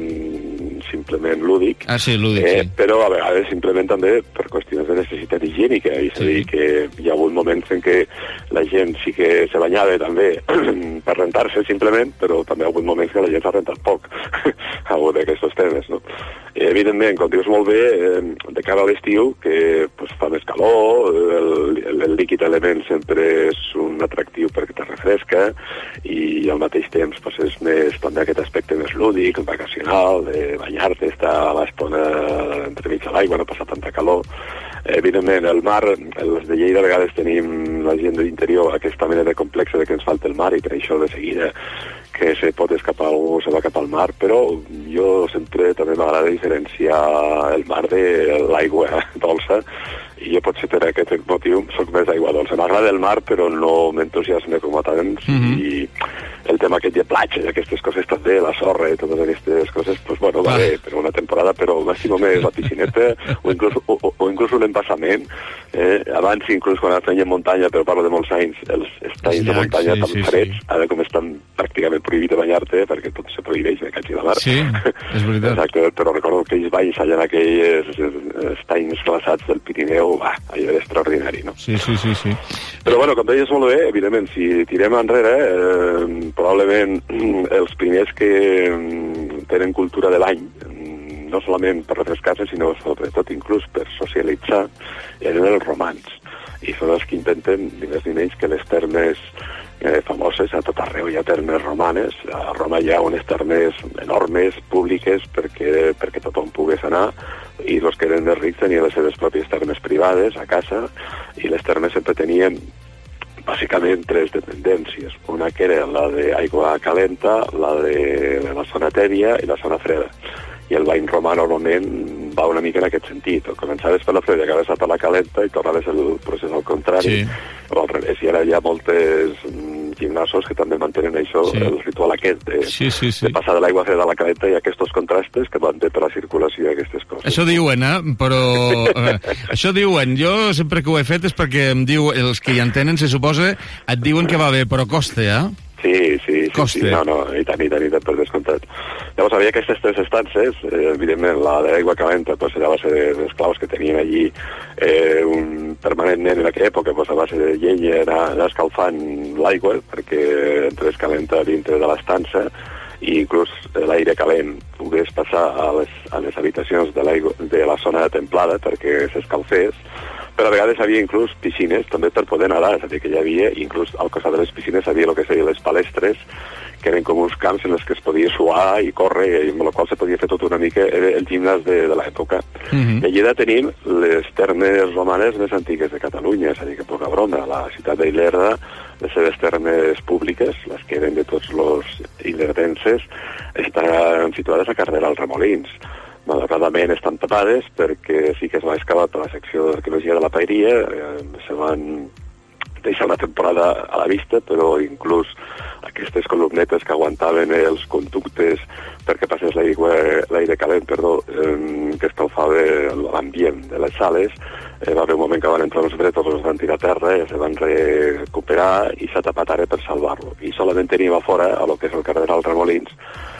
simplement lúdic, ah, sí, lúdic eh, sí. però a vegades simplement també per qüestions de necessitat higiènica, és sí. a dir, que hi ha hagut moments en què la gent sí que se banyava també per rentar-se simplement, però també hi ha hagut moments que la gent s'ha rentat poc a hagut d'aquests temes, no? I, evidentment, com dius molt bé, eh, de cara a l'estiu, que pues, fa més calor, el, el, el líquid element sempre és un atractiu perquè te refresca i al mateix temps pues, és més també aquest aspecte més lúdic, vacacional, de banyar-te, estar a l'estona entremig de l'aigua, no passar tanta calor. Evidentment, el mar, els de Lleida a vegades tenim la gent de l'interior aquesta mena de complexe de que ens falta el mar i per això de seguida que se pot escapar algú se va cap al mar, però jo sempre també m'agrada diferenciar el mar de l'aigua dolça i jo potser per aquest motiu soc més d'aigua dolça. M'agrada el mar però no m'entusiasme com a tant mm-hmm. i el tema aquest de platja i aquestes coses també, la sorra i totes aquestes coses, pues bueno, va bé per una temporada, però m'estimo més la piscineta o inclús, o, o inclús un embassament. Eh, abans, inclús quan feia muntanya, però parlo de molts anys, els estanys de muntanya sí, tan sí, freds, sí. ara com estan pràcticament prohibit de banyar-te, perquè tot se prohibeix de caig i la mar. Sí, és veritat. Exacte, però recordo que ells banys allà en aquells estanys glaçats del Pirineu, va, allò era extraordinari, no? Sí, sí, sí, sí. Però bueno, com deies molt bé, evidentment, si tirem enrere, eh, probablement els primers que tenen cultura de l'any, no solament per refrescar-se, sinó sobretot inclús per socialitzar, eren els romans. I són els que intenten, ni més ni menys, que les termes eh, famoses, a tot arreu hi ha termes romanes, a Roma hi ha unes termes enormes, públiques, perquè, perquè tothom pogués anar, i els que eren més rics tenien les seves pròpies termes privades a casa, i les termes sempre tenien bàsicament tres dependències. Una que era la d'aigua calenta, la de la zona tèbia i la zona freda. I el bany romà normalment va una mica en aquest sentit. O començaves per la freda i acabaves per la calenta i tornaves el procés al contrari. Sí. O al revés. I ara hi ha moltes gimnasos que també mantenen això, sí. el ritual aquest de, sí, sí, sí. de passar de l'aigua freda a la calenta i aquests contrastes que van bé per la circulació i aquestes coses. Això diuen, eh? Però... Eh, això diuen. Jo sempre que ho he fet és perquè em diu, els que hi entenen, se suposa, et diuen que va bé, però costa, eh? Sí, sí, sí, sí, no, no, i tant, i tant, i tant, per descomptat. Llavors, havia aquestes tres estances, eh, evidentment, la d'aigua calenta, pues, era a base d'esclaus que tenien allí eh, un permanentment en aquella època, pues, a base de llenya, anar, anar escalfant l'aigua, perquè entrés calenta dintre de l'estança, i inclús l'aire calent pogués passar a les, a les habitacions de, de la zona templada perquè s'escalfés, però a vegades hi havia inclús piscines també per poder nedar, és a dir, que hi havia, inclús al costat de les piscines hi havia el que seria les palestres, que eren com uns camps en els que es podia suar i córrer, i amb la qual se podia fer tot una mica el gimnàs de, de l'època. Mm-hmm. I a Lleida tenim les termes romanes més antigues de Catalunya, és a dir, que poca broma, la ciutat d'Ilerda, les seves termes públiques, les que eren de tots els ilerdenses, estan situades a Cardera als Remolins. Malauradament estan tapades perquè sí que es va excavar per la secció d'arqueologia de la Paeria, eh, se van deixa una temporada a la vista, però inclús aquestes columnetes que aguantaven els conductes perquè passés l'aigua, l'aire calent, perdó, eh, que escalfava l'ambient de les sales, eh, va haver un moment que van entrar els bretos, els van tirar a terra, i se van recuperar i s'ha tapat ara per salvar-lo. I solament tenim a fora, a lo que és el carrer dels Remolins,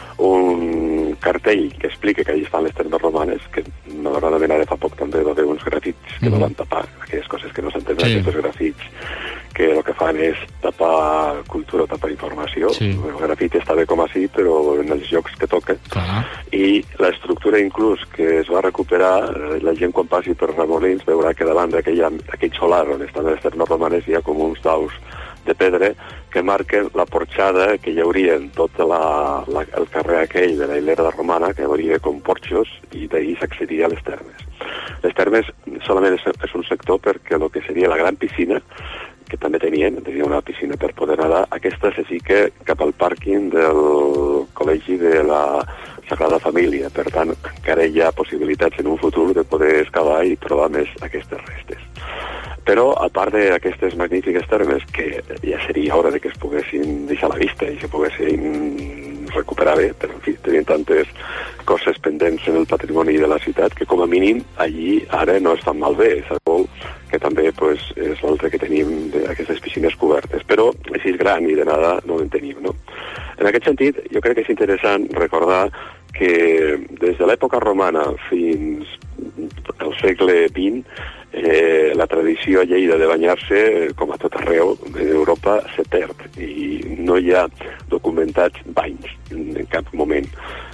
un cartell que explica que allà estan les termes romanes, que malauradament ara fa poc també va haver uns grafits que mm. no van tapar, aquelles coses que no s'entenen, sí. Aquests grafits que el que fan és tapar cultura o tapar informació. Sí. El grafit està bé com així, però en els llocs que toca. Clar. I l'estructura inclús que es va recuperar, la gent quan passi per Remolins veurà que davant d'aquell solar on estan les termes romanes hi ha com uns daus de pedra que marquen la porxada que hi hauria en tot la, la, el carrer aquell de la hilera romana, que hi hauria com porxos, i d'ahir s'accedia a les termes. Les termes solament és, és un sector perquè el que seria la gran piscina, que també tenien, tenien una piscina per poder nedar, aquesta se fica cap al pàrquing del col·legi de la Sagrada Família. Per tant, encara hi ha possibilitats en un futur de poder excavar i trobar més aquestes restes. Però, a part d'aquestes magnífiques termes, que ja seria hora de que es poguessin deixar a la vista i que poguessin recuperar bé, però en fi, tenien tantes coses pendents en el patrimoni de la ciutat que com a mínim allí ara no estan malbé, sabeu que també pues, és l'altre que tenim d'aquestes piscines cobertes, però així és gran i de nada no en tenim, no? En aquest sentit, jo crec que és interessant recordar que des de l'època romana fins al segle vint eh, la tradició a Lleida de banyar-se, com a tot arreu d'Europa, se perd i no hi ha documentats banys en cap moment.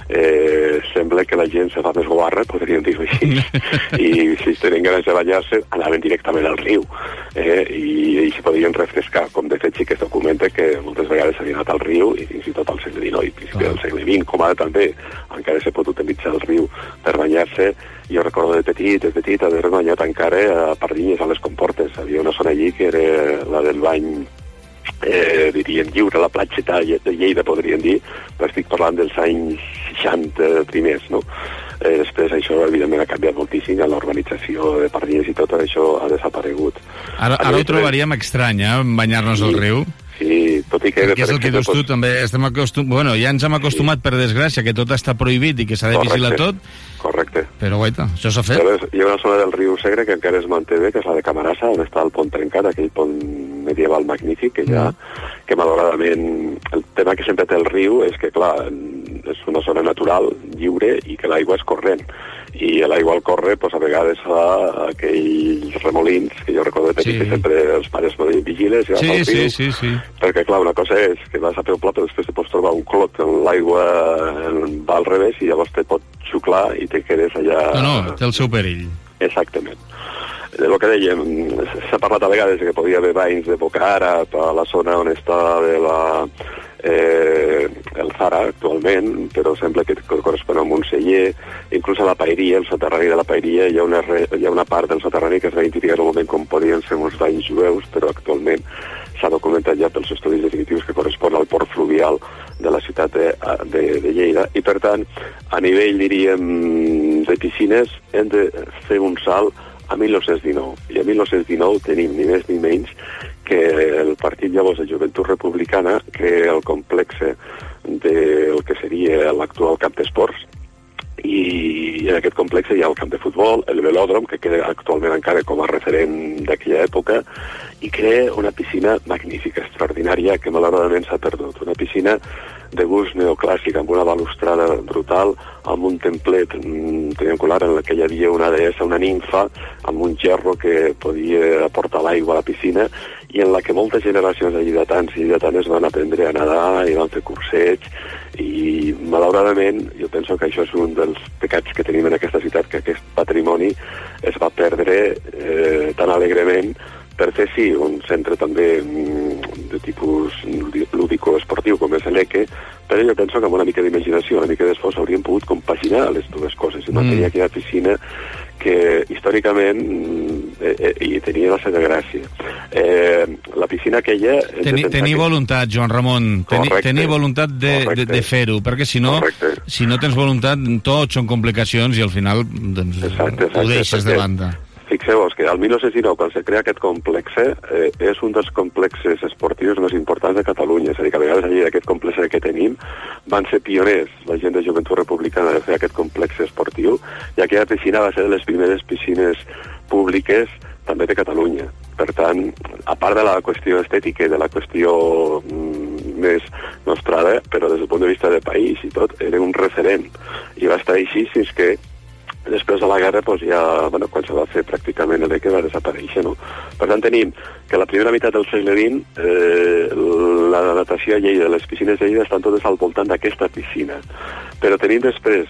Eh, sembla que la gent se fa més guarra, podríem dir-ho així, i si tenen ganes de banyar-se anaven directament al riu eh, i, i s'hi podien refrescar, com de fet sí que es documenta que moltes vegades s'havia anat al riu i fins i tot al segle dinou i principi del segle vint, com ara també encara s'ha pot utilitzar el riu per banyar-se. Jo recordo de petit, de petit haver banyat encara a Pardinyes, a les Comportes. Havia una zona allí que era la del bany eh, diríem lliure, la platja de Lleida podríem dir, però estic parlant dels anys seixanta primers, no? Eh, després això evidentment ha canviat moltíssim, a l'urbanització de Pardinyes i tot això ha desaparegut. Ara, ara ho trobaríem estrany, eh, banyar-nos al riu. Sí, tot i que... Perquè és el que dius tu, també estem acostum... bueno, ja ens hem acostumat, sí. Per desgràcia, que tot està prohibit i que s'ha de vigilar tot. Correcte. Però, guaita, això s'ha fet. Llavors, hi ha una zona del riu Segre que encara es manté bé, que és la de Camarasa, on està el pont trencat, aquell pont medieval magnífic, que ja, mm. que malauradament, el tema que sempre té el riu és que, clar, és una zona natural, lliure, i que l'aigua és corrent. I l'aigua al córrer, doncs, a vegades fa aquells remolins, que jo recordo de petit, sí. Que sempre els pares no vigiles, i vas sí, al riu, sí, sí, sí. Perquè, clar, una cosa és que vas a peu pla, però després te pots trobar un clot on l'aigua va al revés i llavors te pot xuclar i te quedes allà... No, no, té el seu perill. Exactament. De lo que dèiem, s'ha parlat a vegades que podia haver banys de boca àrab a la zona on està de la... Eh, el Zara actualment, però sembla que correspon a Montseller, inclús a la Paeria, el soterrani de la Paeria, hi ha una, re, hi ha una part del soterrani que es va identificar en un moment com podien ser uns banys jueus, però actualment s'ha documentat ja pels estudis definitius que correspon al port fluvial de la ciutat de, de, de Lleida, i per tant, a nivell, diríem, de piscines, hem de fer un salt a mil nou-cents dinou, i a mil nou-cents dinou tenim ni més ni menys que el partit llavors de Joventut Republicana crea el complex del que seria l'actual camp d'esports, i en aquest complex hi ha el camp de futbol, el velòdrom, que queda actualment encara com a referent d'aquella època, i crea una piscina magnífica, extraordinària, que malauradament s'ha perdut. Una piscina de gust neoclàssic, amb una balustrada brutal, amb un templet triangular en què hi havia una deessa, una nimfa, amb un gerro que podia aportar l'aigua a la piscina, i en la que moltes generacions de lleidatans i lleidatanes van aprendre a nedar i van fer cursets, i malauradament jo penso que això és un dels pecats que tenim en aquesta ciutat, que aquest patrimoni es va perdre eh, tan alegrement per fer, sí, un centre també de tipus lúdico-esportiu com és l'E C E, però jo penso que amb una mica d'imaginació, una mica d'esforç hauríem pogut compaginar les dues coses i mantenir mm. aquella piscina que històricament eh, eh, hi tenia la seva gràcia. Eh, la piscina aquella... Teni, tenir que... voluntat, Joan Ramon, tenir, tenir voluntat de, de, de fer-ho, perquè si no, si no tens voluntat, tot són complicacions i al final doncs, exacte, exacte, ho deixes de banda. fixeu-vos que al mil nou-cents dinou, quan se crea aquest complex, eh, és un dels complexes esportius més importants de Catalunya. És a dir, que a vegades allà d'aquest complex que tenim van ser pioners, la gent de Joventut Republicana, de fer aquest complex esportiu, i aquella piscina va ser de les primeres piscines públiques també de Catalunya. Per tant, a part de la qüestió estètica i de la qüestió mm, més nostrada, però des del punt de vista de país i tot, era un referent. I va estar així fins que després de la guerra, doncs ja, bueno, quan se va fer pràcticament el que va desaparèixer, no? Per tant, tenim que la primera meitat del segle vint, eh, la natació a Lleida, les piscines de Lleida estan totes al voltant d'aquesta piscina. Però tenim després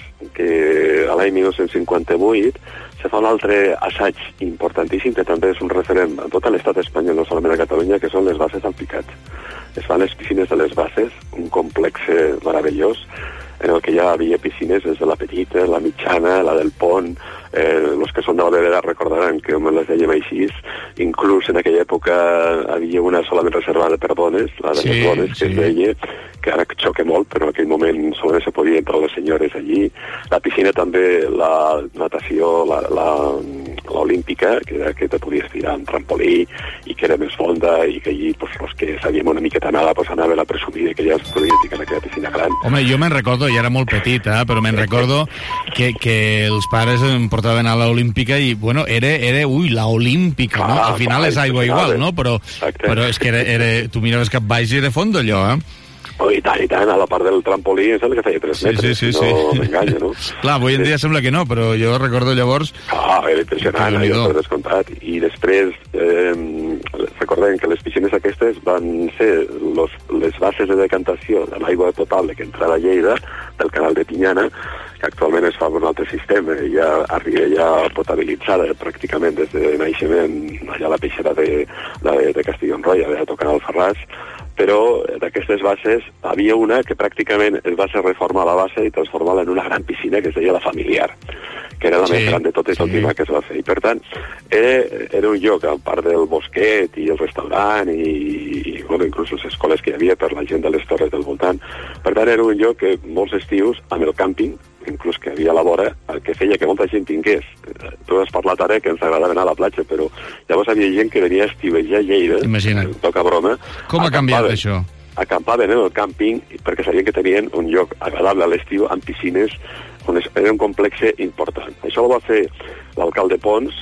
que a l'any dinou cinquanta-vuit se fa un altre assaig importantíssim que també és un referent a tot l'estat espanyol, no solament a Catalunya, que són les bases del Picat. Es fan les piscines de les bases, un complex meravellós, en el que ja havia piscines des de la petita, la mitjana, la del pont. Eh, els que són de la B B D recordaran que me les dèiem així. Inclús en aquella època havia una solament reservada per dones, la de sí, les dones, que sí. Es deia, que ara xoca molt, però en aquell moment solament se podia entrar les senyores allí. La piscina també, la natació, la, la, la olímpica, que era que te podies tirar en trampolí i que era més fonda i que allí pues, els que sabíem una miqueta nada pues, anaven a presumir que ja es podia tirar en aquella piscina gran. Home, jo me'n recordo, i era molt petit, eh, però me'n recordo que, que els pares em portaven a l'olímpica i, bueno, era, era ui, la olímpica, no? Al final és aigua igual, no? Però, però és que era, era, tu miraves cap baix i era fondo, allò, eh? Oh, i tant, i tant, a la part del trampolí em sembla que feia tres metres, sí, sí, sí, no sí. m'enganya, no? Clar, avui en dia sí. Sembla que no, però jo recordo llavors... Ah, era impressionant, jo per descomptat. I després, eh, recordem que les piscines aquestes van ser los, les bases de decantació de l'aigua potable que entrava a Lleida, del canal de Pinyana, que actualment es fa amb un altre sistema, i ja arriba ja potabilitzada pràcticament des de naixement allà a la peixera de, de, de Castellonroia, de tocar Alfarràs, però d'aquestes bases havia una que pràcticament es va ser reformar la base i transformar-la en una gran piscina que es deia la familiar, que era la sí, més gran de totes, sí. L'última que es va fer. I per tant, era, era un lloc, a part del bosquet i el restaurant i, i bueno, inclús les escoles que hi havia per la gent de les torres del voltant, per tant era un lloc que molts estius, amb el càmping, inclús que havia a la vora, el que feia que molta gent vingués. Tu has parlat ara que ens agradava anar a la platja, però llavors havia gent que venia a estiuejar a Lleida, imagina't. Toca broma. Com ha canviat això? Acampaven en el càmping perquè sabien que tenien un lloc agradable a l'estiu amb piscines on era un complex important. Això ho va fer l'alcalde Pons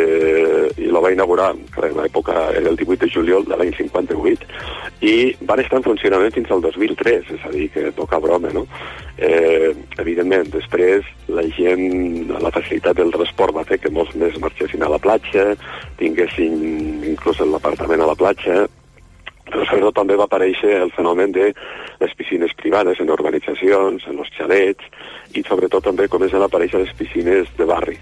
eh, i lo va inaugurar en l'època, era el divuit de juliol de l'any cinquanta-vuit, i van estar en funcionament fins al dos mil tres, és a dir, que poca broma, no? Eh, evidentment, després la gent, la facilitat del transport va fer que molts més marxessin a la platja, tinguessin inclús l'apartament a la platja, però sobretot també va aparèixer el fenomen de les piscines privades en urbanitzacions, en els xalets, i sobretot també comencen a aparèixer les piscines de barris.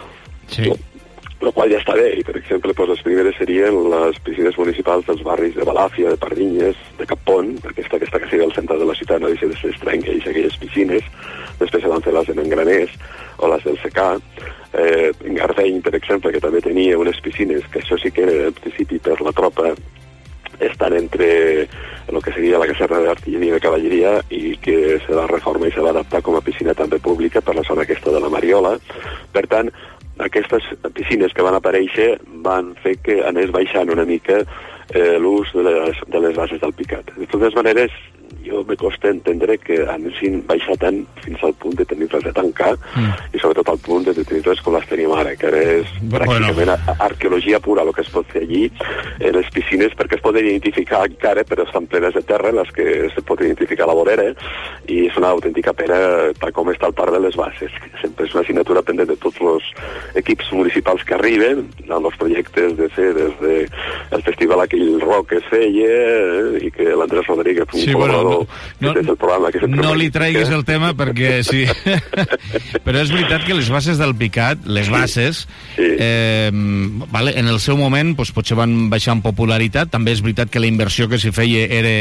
Sí. El qual ja està bé, i per exemple doncs, les primeres serien les piscines municipals dels barris de Balàfia, de Pardinyes, de Capont, perquè aquesta, aquesta que sigui al centre de la ciutat no deixa de ser estrany que hi hagi aquelles piscines. Després se van fer les de Mengraners o les del Secà. Eh, en Gardeny, per exemple, que també tenia unes piscines, que això sí que era al principi per la tropa, estan entre el que seria la caserna d'artilleria i de cavalleria i que se va reformar i se va adaptar com a piscina també pública per la zona aquesta de la Mariola. Per tant, aquestes piscines que van aparèixer van fer que anés baixant una mica eh, l'ús de les, de les bases del Picat. De totes maneres, jo me costa entendre que anessin baixar tant fins al punt de tenir-les de tancar mm. i sobretot al punt de tenir-les com les tenim ara, que ara és pràcticament bueno. arqueologia pura el que es pot fer allí en les piscines, perquè es poden identificar encara, però estan plenes de terra, les que se pot identificar a la vorera, i és una autèntica pena tal com està el parc de les bases. Sempre és una assignatura pendent de tots els equips municipals que arriben, amb els projectes de fer des del de festival aquell rock que es feia eh, i que l'Andrés Rodríguez fue un sí, col·laborador. No, no, el programa, que no li traiguis el tema perquè sí. Però és veritat que les bases del Picat, les bases, sí. eh, vale, en el seu moment doncs, potser van baixar en popularitat. També és veritat que la inversió que s'hi feia era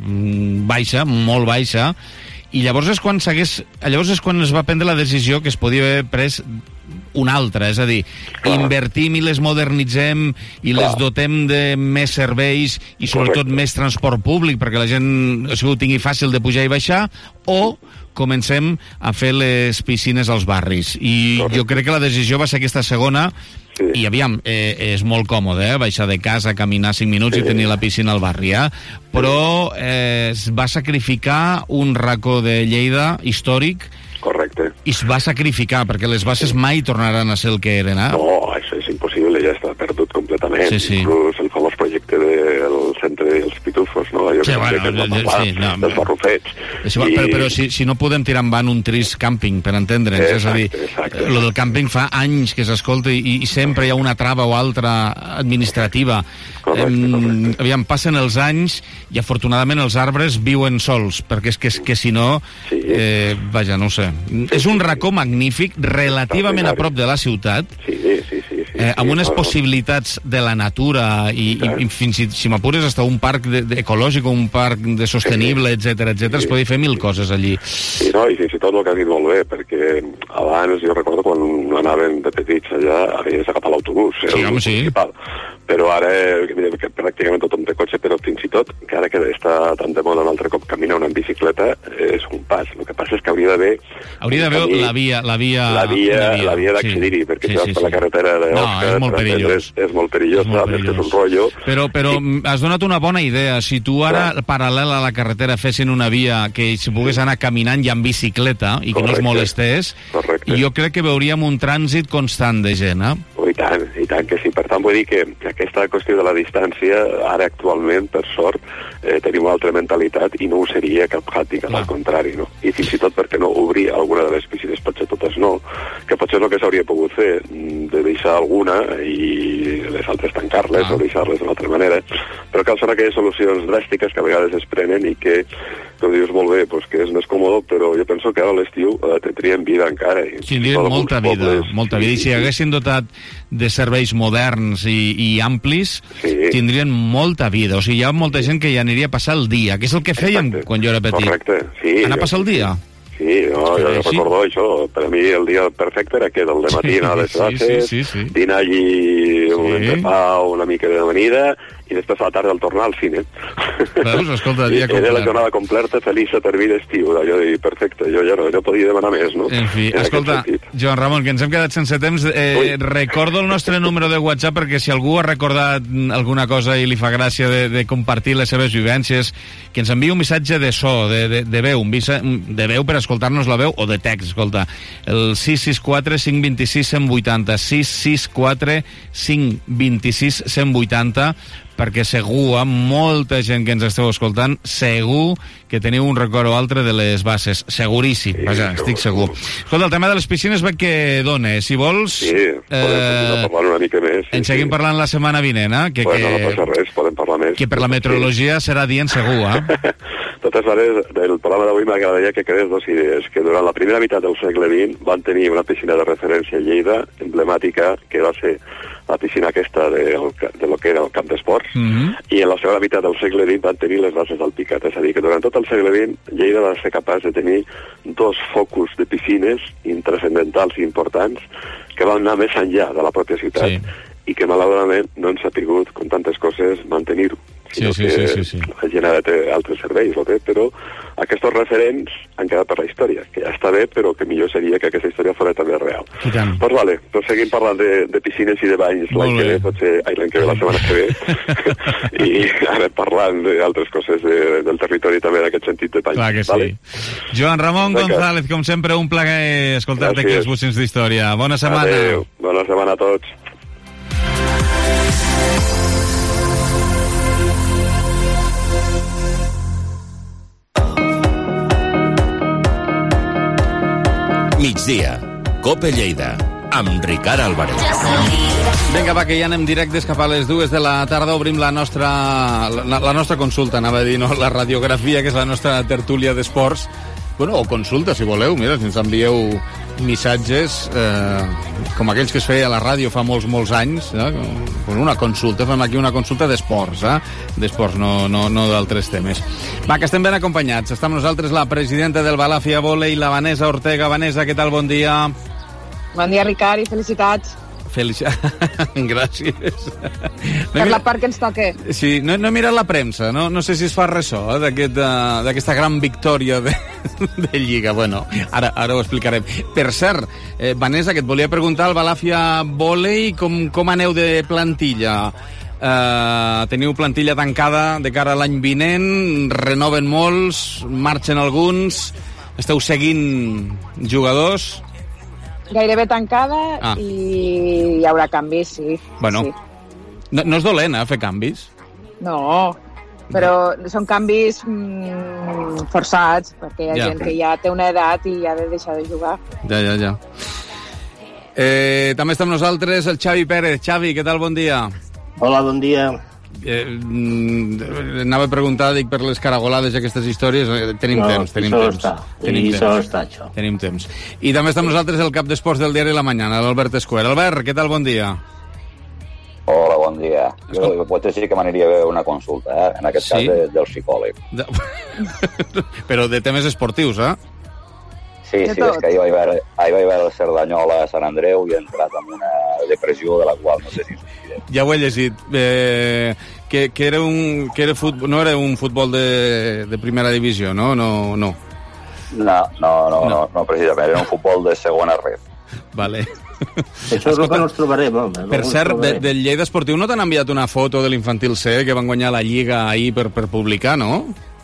baixa, molt baixa, i llavors és quan s'hagués, llavors és quan es va prendre la decisió que es podia haver pres una altra, és a dir, Clar. invertim i les modernitzem i Clar. les dotem de més serveis i sobretot Correcte. més transport públic perquè la gent o sigui, ho tingui fàcil de pujar i baixar, o comencem a fer les piscines als barris. I Correcte. jo crec que la decisió va ser aquesta segona. Sí. I aviam, eh, és molt còmode, eh? baixar de casa, caminar cinc minuts sí. i tenir la piscina al barri, eh? però eh, es va sacrificar un racó de Lleida històric. Correcte. I es va sacrificar, perquè les bases sí. mai tornaran a ser el que eren, eh? No, això és impossible, ja està perdut completament. Sí, sí. Inclús el famós projecte del centre dels pitufos, no? Jo sí, que bueno, que no parlar, sí, no, dels barrufets. Sí, I... Però, però si, si no podem tirar en van un trist càmping, per entendre'ns, exacte, és a dir, exacte. lo del càmping fa anys que s'escolta i, i sempre hi ha una trava o altra administrativa. Correcte, correcte. Eh, aviam, passen els anys i afortunadament els arbres viuen sols, perquè és que, és que si no, sí. eh, vaja, no ho sé. Sí, és un racó magnífic, relativament a prop de la ciutat, sí, sí, sí, sí, eh, amb unes possibilitats de la natura i, i, i fins i, si m'apures, hasta un parc de, de ecològic o un parc de sostenible, etcètera, etcètera, sí. es podia fer mil coses allí. Sí, no, i fins i tot el que ha dit molt bé, perquè abans, jo recordo quan anàvem de petits allà, havies d'agafar l'autobús, sí, home, sí. principal. Però ara, que pràcticament tothom té cotxe, però fins i tot, que ara que està tan de moda un altre cop caminar una en bicicleta, és un pas. El que passa és que hauria d'haver... Hauria d'haver la via... La via, la via, via, la via d'accedir-hi, sí. perquè sí, si vas sí, per sí. la carretera de no, és molt perillós. És, és molt perillós, és, molt perillós. és, és un rotllo. Però, però sí. has donat una bona idea. Si tu ara, Clar. paral·lel a la carretera, fessin una via que si pogués anar caminant ja en bicicleta i que Correcte. no es molestés, Correcte. jo crec que veuríem un trànsit constant de gent, eh? Oh, i tant, i tant que sí. Per tant, vull dir que aquesta qüestió de la distància, ara actualment, per sort, eh, tenim una altra mentalitat i no ho seria cap pràctica, al contrari, no? I fins i tot perquè no obrir alguna de les piscines, potser totes no, que potser és el que s'hauria pogut fer, de deixar alguna i les altres tancar-les ah. o deixar-les d'una altra manera, però cal són aquelles solucions dràstiques que a vegades es prenen i que, com dius molt bé, pues, que és més còmode, però jo penso que ara a l'estiu eh, tindrien vida encara. Tindrien molta vida, pobles, molta vida, i si haguessin dotat de serveis moderns i, i amplis, sí. tindrien molta vida. O sigui, hi ha molta gent que ja aniria a passar el dia, que és el que fèiem Exacte. quan jo era petit. Correcte, sí. Anar a passar el dia. Sí, no, jo sí. recordo això. Per a mi el dia perfecte era que del dematí anar a les classes, sí, sí, sí, sí. dinar allí sí. un entrepà, una mica d'amanida, i després a la tarda al tornar al cine. Veus? Escolta, dia complet. Era la jornada completa, feliç a termini d'estiu. Jo dic, perfecte, jo ja no, no podia demanar més, no? En fi, en escolta, Joan Ramon, que ens hem quedat sense temps, eh, recordo el nostre número de WhatsApp perquè si algú ha recordat alguna cosa i li fa gràcia de, de compartir les seves vivències, que ens enviï un missatge de so, de, de, de veu, un visa, de veu per escoltar-nos la veu, o de text, escolta, el sis sis quatre cinc dos sis cent vuitanta, sis sis quatre cinc dos sis cent vuitanta, perquè segur, amb molta gent que ens esteu escoltant, segur que teniu un record o altre de les bases. Seguríssim, sí, vaja, estic segur. Escolta, el tema de les piscines veig que dona, si vols... Sí, podem eh, parlar una mica més. Sí, en seguim sí. parlant la setmana vinent, eh? Que, bueno, que, no passa res, podem parlar més. Que per la meteorologia sí. serà dient segur, eh? De totes maneres, del programa d'avui m'agradaria que quedés dues idees, que durant la primera meitat del segle vint van tenir una piscina de referència a Lleida, emblemàtica, que va ser la piscina aquesta de, de lo que era el camp d'esports, mm-hmm. i en la segona meitat del segle vint van tenir les bases del Picat. És a dir, que durant tot el segle vint Lleida va ser capaç de tenir dos focus de piscines intranscendentals i importants que van anar més enllà de la pròpia ciutat sí. i que malauradament no ens ha pogut, com tantes coses, mantenir-ho. Sí, sí, sí, sí, sí. La gent ara té altres serveis, té, però aquests referents han quedat per la història, que ja està bé, però que millor seria que aquesta història fos també real. Doncs pues vale, doncs seguim parlant de, de piscines i de banys l'any que ve, potser, ai, l'any que ve, la setmana que ve, i ara parlant d'altres coses de, del territori també en aquest sentit de banys. Clar que sí. Vale? Joan Ramon Vinga. González, com sempre, un plaer escoltar-te aquí als Bocins d'Història. Bona setmana. Adéu. Bona setmana a tots. Migdia, Cope Lleida, amb Ricard Álvarez. Vinga, va, que ja anem directes cap a les dues de la tarda. Obrim la nostra, la, la nostra consulta, anava a dir, no? La radiografia, que és la nostra tertúlia d'esports. Bueno, o consulta, si voleu. Mira, si ens envieu missatges eh, com aquells que es feia a la ràdio fa molts, molts anys, eh? Pues una consulta, fem aquí una consulta d'esports, eh? d'esports, no, no, no d'altres temes. Va, que estem ben acompanyats. Està amb nosaltres la presidenta del Balàfia Volei, la Vanessa Ortega. Vanessa, què tal? Bon dia. Bon dia, Ricard, i felicitats. Felicitats. Gràcies. Per la part que ens toca. Sí, no, no he mirat la premsa, no, no sé si es fa ressò eh, d'aquesta aquest, gran victòria de, de Lliga. Bueno, ara, ara ho explicarem. Per cert, eh, Vanessa, que et volia preguntar al Balàfia Volei, com, com aneu de plantilla? Eh, teniu plantilla tancada de cara a l'any vinent, renoven molts, marxen alguns, esteu seguint jugadors? Gairebé tancada ah. i hi haurà canvis, sí. Bueno, sí. No, no és dolent, eh, fer canvis? No, però són canvis mm, forçats, perquè hi ha ja. gent que ja té una edat i ha de deixar de jugar. Ja, ja, ja. Eh, també està amb nosaltres el Xavi Pérez. Xavi, què tal? Bon dia. Hola, bon dia. Eh, anava a preguntar, dic, per les caragolades i aquestes històries. Tenim no, temps, tenim temps. Està. Tenim I temps. Està, això. Tenim temps. I també està amb nosaltres el cap d'esports del diari La Mañana, l'Albert Escuer. Albert, què tal? Bon dia. Hola, bon dia. Jo, jo potser sí que m'aniria a veure una consulta, eh? En aquest sí? cas de, del psicòleg. De... Però de temes esportius, eh? Sí, sí, és que ahir vaig veure, ahir vaig veure el Cerdanyola a Sant Andreu i he entrat en una depressió de la qual no sé si sortiré. Ja ho he llegit. Eh, que, que, era un, que era futbol, no era un futbol de, de primera divisió, no? No, no. No, no, no, no, no, no precisament. Era un futbol de segona red. Vale. Això és el que no ens trobarem, home. Per cert, de, del Lleida Esportiu no t'han enviat una foto de l'infantil C que van guanyar la Lliga ahir per, per publicar, no?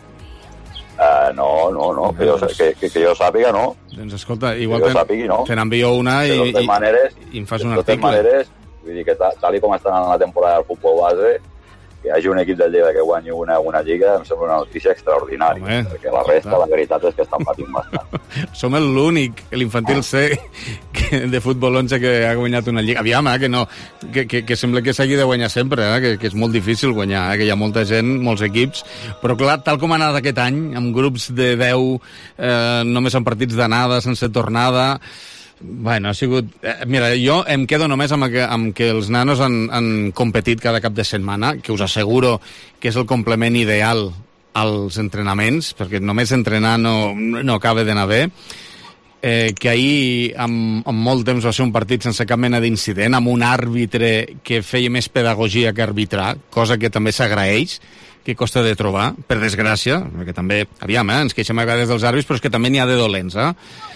Uh, no, no, no, que jo, que, que, que jo sàpiga, no. Doncs escolta, igual que sàpigui, no. te n'envio una i, de totes maneres, i, i em fas un article. De totes maneres, vull dir que tal, tal com estan en la temporada del futbol base, que hi hagi un equip del Lleida que guanyi una, una lliga em sembla una notícia extraordinària. Home, perquè la resta, clar. La veritat és que estan patint bastant. Som l'únic, l'infantil C que, de futbol onze que ha guanyat una lliga. Aviam, eh, que, no, que, que, que sembla que s'hagi de guanyar sempre, eh, que, que és molt difícil guanyar, eh, que hi ha molta gent, molts equips, però clar, tal com ha anat aquest any, amb grups de deu, eh, només en partits d'anada, sense tornada... Bueno, ha sigut... Eh, mira, jo em quedo només amb que, amb que els nanos han, han competit cada cap de setmana, que us asseguro que és el complement ideal als entrenaments, perquè només entrenar no, no acaba d'anar bé, eh, que ahir, amb, amb molt temps, va ser un partit sense cap mena d'incident, amb un àrbitre que feia més pedagogia que arbitrar, cosa que també s'agraeix, que costa de trobar, per desgràcia, perquè també, aviam, eh, ens queixem a vegades dels àrbits, però és que també n'hi ha de dolents, eh?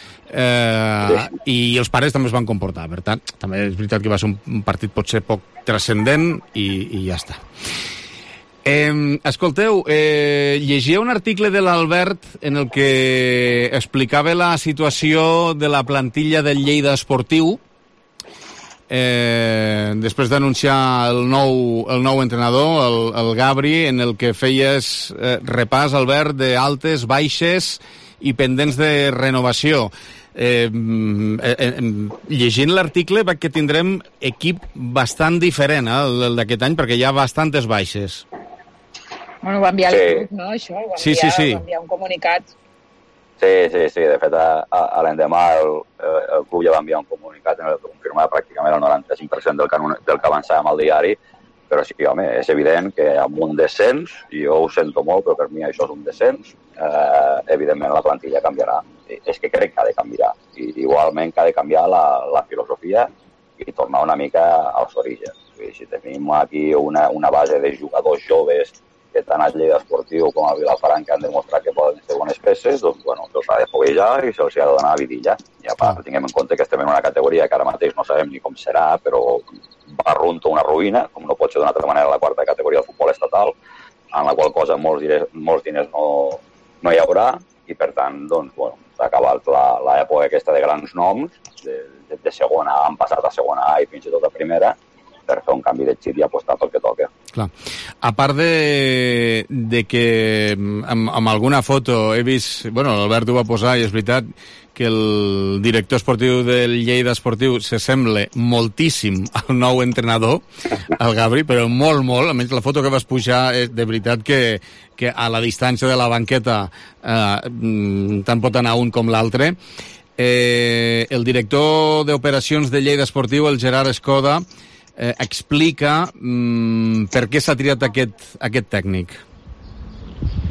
Eh, i els pares també es van comportar, per tant, també és veritat que va ser un partit potser poc transcendent i, i ja està. Eh, escolteu, eh, llegia un article de l'Albert en el que explicava la situació de la plantilla del Lleida Esportiu eh, després d'anunciar el nou, el nou entrenador, el, el Gabri, en el que feies eh, repàs, Albert, d'altes, baixes i pendents de renovació. Eh, eh, eh, llegint l'article veig que tindrem equip bastant diferent, eh, el d'aquest any, perquè hi ha bastantes baixes. Bueno, ho va enviar sí. el club, no, això? Ho va sí, enviar, sí, sí. Va enviar un comunicat. Sí, sí, sí. De fet, a, a l'endemà el, el club ja va enviar un comunicat en el que confirmava pràcticament el noranta-cinc per cent del que, del que avançàvem al diari, però sí, home, és evident que amb un descens, i jo ho sento molt, però per mi això és un descens, eh, evidentment la plantilla canviarà. És que crec que ha de canviar. I igualment que ha de canviar la, la filosofia i tornar una mica als orígens. Si tenim aquí una, una base de jugadors joves que tant a Lleida Esportiu com a Vilafranca han demostrat que poden ser bones peces, doncs, bueno, se'ls ha de foguejar i se'ls ha de donar vidilla. I a part, tinguem en compte que estem en una categoria que ara mateix no sabem ni com serà, però va runto una ruïna, com no pot ser d'una altra manera la quarta categoria del futbol estatal, en la qual cosa molts diners, molts diners no, no hi haurà, i per tant, doncs, bueno, s'ha acabat l'època aquesta de grans noms, de, de, de segona A han passat a segona A i fins i tot a primera, per fer un canvi de xip i apostar pel que toca. Clar. A part de, de que amb, amb alguna foto he vist, bueno, l'Albert ho va posar i és veritat que el director esportiu del Lleida Esportiu s'assembla moltíssim al nou entrenador, al Gabri, però molt, molt, almenys la foto que vas pujar és de veritat que, que a la distància de la banqueta eh, tant pot anar un com l'altre. Eh, el director d'operacions de Lleida Esportiu, el Gerard Escoda, Eh, explica mm, per què s'ha triat aquest, aquest tècnic.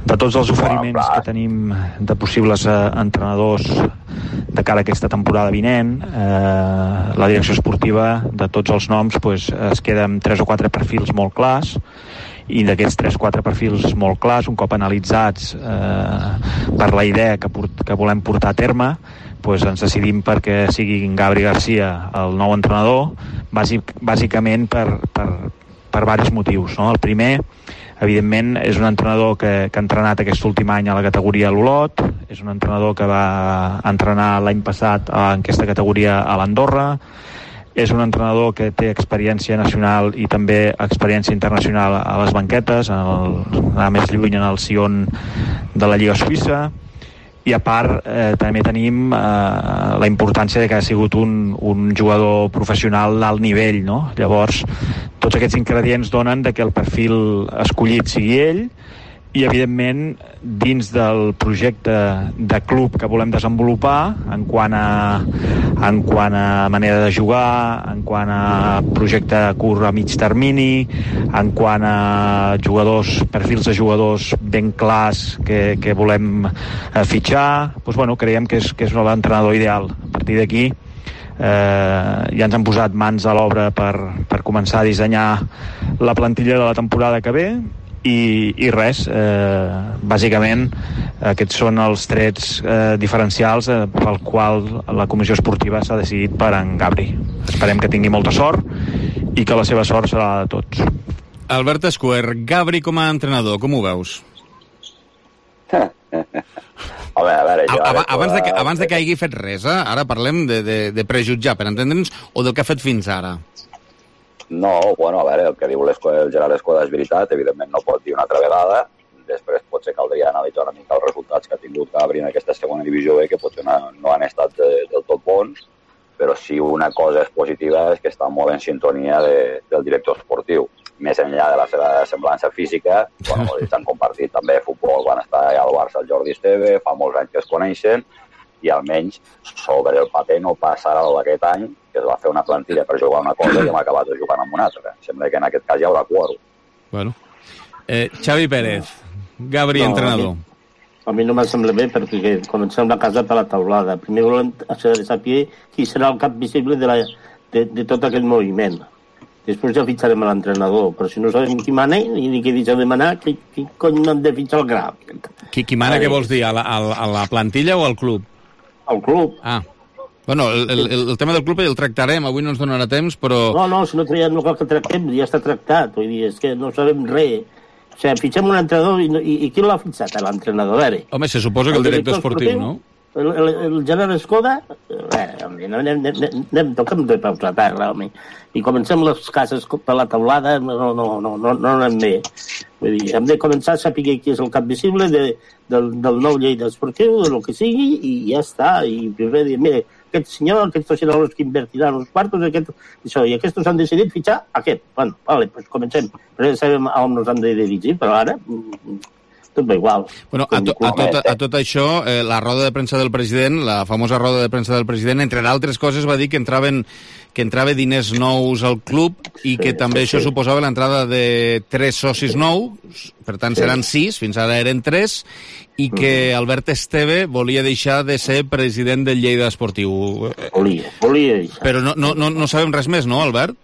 de tots els oferiments que tenim de possibles eh, entrenadors de cara a aquesta temporada vinent, eh, la direcció esportiva de tots els noms pues, es queda amb tres o quatre perfils molt clars, i d'aquests tres o quatre perfils molt clars, un cop analitzats eh, per la idea que, port, que volem portar a terme, pues ens decidim perquè sigui Gabri Garcia el nou entrenador, bàsic, bàsicament per, per, per diversos motius. No? El primer, evidentment, és un entrenador que, que ha entrenat aquest últim any a la categoria l'Olot, és un entrenador que va entrenar l'any passat en aquesta categoria a l'Andorra, és un entrenador que té experiència nacional i també experiència internacional a les banquetes, en el, a més lluny en el Sion de la Lliga Suïssa, i a part eh, també tenim eh, la importància de que ha sigut un, un jugador professional d'alt nivell, no? Llavors, tots aquests ingredients donen de que el perfil escollit sigui ell, i evidentment dins del projecte de club que volem desenvolupar en quant a, en quant a manera de jugar, en quant a projecte a curt a mig termini, en quant a jugadors, perfils de jugadors ben clars que, que volem eh, fitxar, doncs, bueno, creiem que és, que és l'entrenador ideal. A partir d'aquí eh, ja ens han posat mans a l'obra per, per començar a dissenyar la plantilla de la temporada que ve. I, i res, eh, bàsicament aquests són els trets eh, diferencials eh, pel qual la comissió esportiva s'ha decidit per en Gabri. Esperem que tingui molta sort i que la seva sort serà la de tots. Albert Escuer, Gabri com a entrenador, com ho veus? a veure, a veure, jo... Abans, abans, de que, abans de que hagi fet res, eh? Ara parlem de, de, de prejutjar, per entendre'ns, o del que ha fet fins ara. No, bueno, a veure, el que diu el Gerard Escoda és veritat, evidentment no pot dir una altra vegada, després potser caldria analitzar una mica els resultats que ha tingut Gabri en aquesta segona divisió B, que potser no, no han estat de, del tot bons, però sí una cosa és positiva és que està molt en sintonia de, del director esportiu. Més enllà de la seva semblança física, bueno, ells han compartit també futbol, van estar allà al Barça el Jordi Esteve, fa molts anys que es coneixen, i almenys sobre el paper no passarà el d'aquest any, que es va fer una plantilla per jugar una cosa i hem acabat jugant amb una altra. Sembla que en aquest cas hi haurà quòrum. Bueno. Eh, Xavi Pérez, Gabri, no, entrenador. A mi, a mi no me sembla bé perquè comencem la casa per la taulada. Primer volem saber qui serà el cap visible de, la, de, de tot aquest moviment. Després ja fitxarem l'entrenador, però si no sabem qui mana ni qui deixa de manar, qui, qui cony no hem de fitxar el grau? Qui, qui mana, què vols dir? A la, a la plantilla o al club? Al club. Ah. Bueno, el, el, el tema del club el tractarem, avui no ens donarà temps, però... No, no, si no, no cal que tractem, ja està tractat, vull dir, és que no sabem res. O sigui, fitxem un entrenador i, i, i qui l'ha fitxat, l'entrenador? Home, se suposa que el, el director, director esportiu, esportiu, no? El, el, el Gerard Escoda, eh, anem, anem, anem, anem, toquem de pausar tard, realment. I comencem les cases per la taulada, no, no, no, no, no anem bé. Vull dir, hem de començar a saber qui és el cap visible de, del, del nou Lleida esportiu, de lo que sigui, i ja està. I primer dir, mira, aquest senyor, aquests seran els que invertiran els quartos, aquest, això, i aquests han decidit fitxar aquest. Bueno, vale, pues comencem. Però ja sabem a on nos han de dirigir, però ara... tot va igual. Bueno, a, to, a, tot, a tot això, eh, la roda de premsa del president, la famosa roda de premsa del president, entre d'altres coses va dir que entraven que entrava diners nous al club i que sí, també sí, això sí. suposava l'entrada de tres socis nous, per tant sí. seran sis, fins ara eren tres, i que Albert Esteve volia deixar de ser president del Lleida Esportiu. Volia, volia deixar. Però no, no, no, no sabem res més, no, Albert?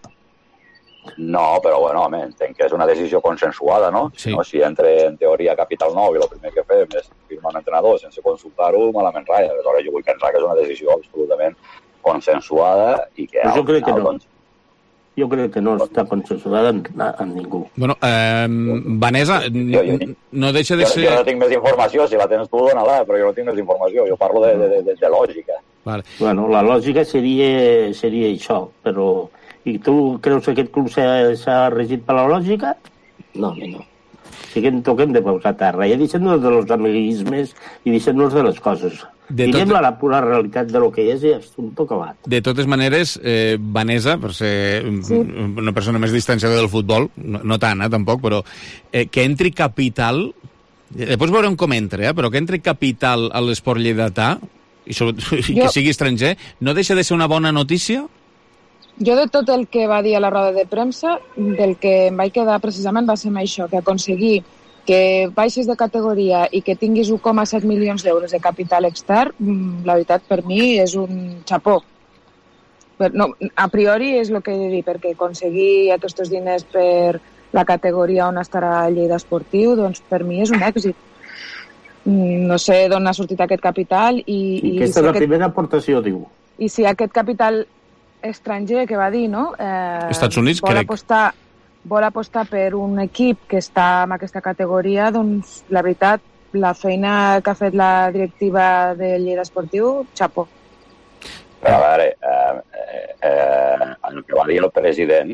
No, però bueno, home, entenc que és una decisió consensuada, no? Sí. No, si entre en teoria Capital Nou i el primer que fem és firmar un entrenador sense consultar-ho, malament ratlla. Aleshores jo vull pensar que és una decisió absolutament consensuada i que... Però jo crec que no. Doncs... Jo crec que no està consensuada amb, amb ningú. Bueno, eh, Vanessa, jo, jo, no deixa de jo, ser... Jo no tinc més informació, si la tens tu, dona-la, però jo no tinc més informació. Jo parlo de, de, de, de lògica. Vale. Bueno, la lògica seria, seria això, però... I tu creus que aquest club s'ha regit per la lògica? No, no. Sí que en toquem de pausar terra. Ja deixem-nos de los amiguismes i deixem-nos de les coses. De Diguem tot... la pura realitat de lo que és i assumpto acabat. De totes maneres, eh, Vanessa, per ser sí. una persona més distanciada del futbol, no, no tant, eh, tampoc, però eh, que entri capital, després veurem com entra, eh, però que entri capital a l'esport lleidatà, i, sobre, i que sigui estranger, no deixa de ser una bona notícia? Jo de tot el que va dir a la roda de premsa, del que em vaig quedar precisament va ser això, que aconseguir que baixes de categoria i que tinguis u coma set milions d'euros de capital extern, la veritat, per mi és un xapó. Però, no, a priori és el que he de dir, perquè aconseguir aquests diners per la categoria on estarà Lleida Esportiu, doncs per mi és un èxit. No sé d'on ha sortit aquest capital i... I aquesta és la primera aportació, diu. I si aquest capital estranger que va dir, no? Eh, Estats Units, vol crec. Apostar, vol apostar per un equip que està en aquesta categoria, doncs la veritat, la feina que ha fet la directiva de Lleida Esportiu, xapó. Però a veure, eh, eh, eh, el que va dir el president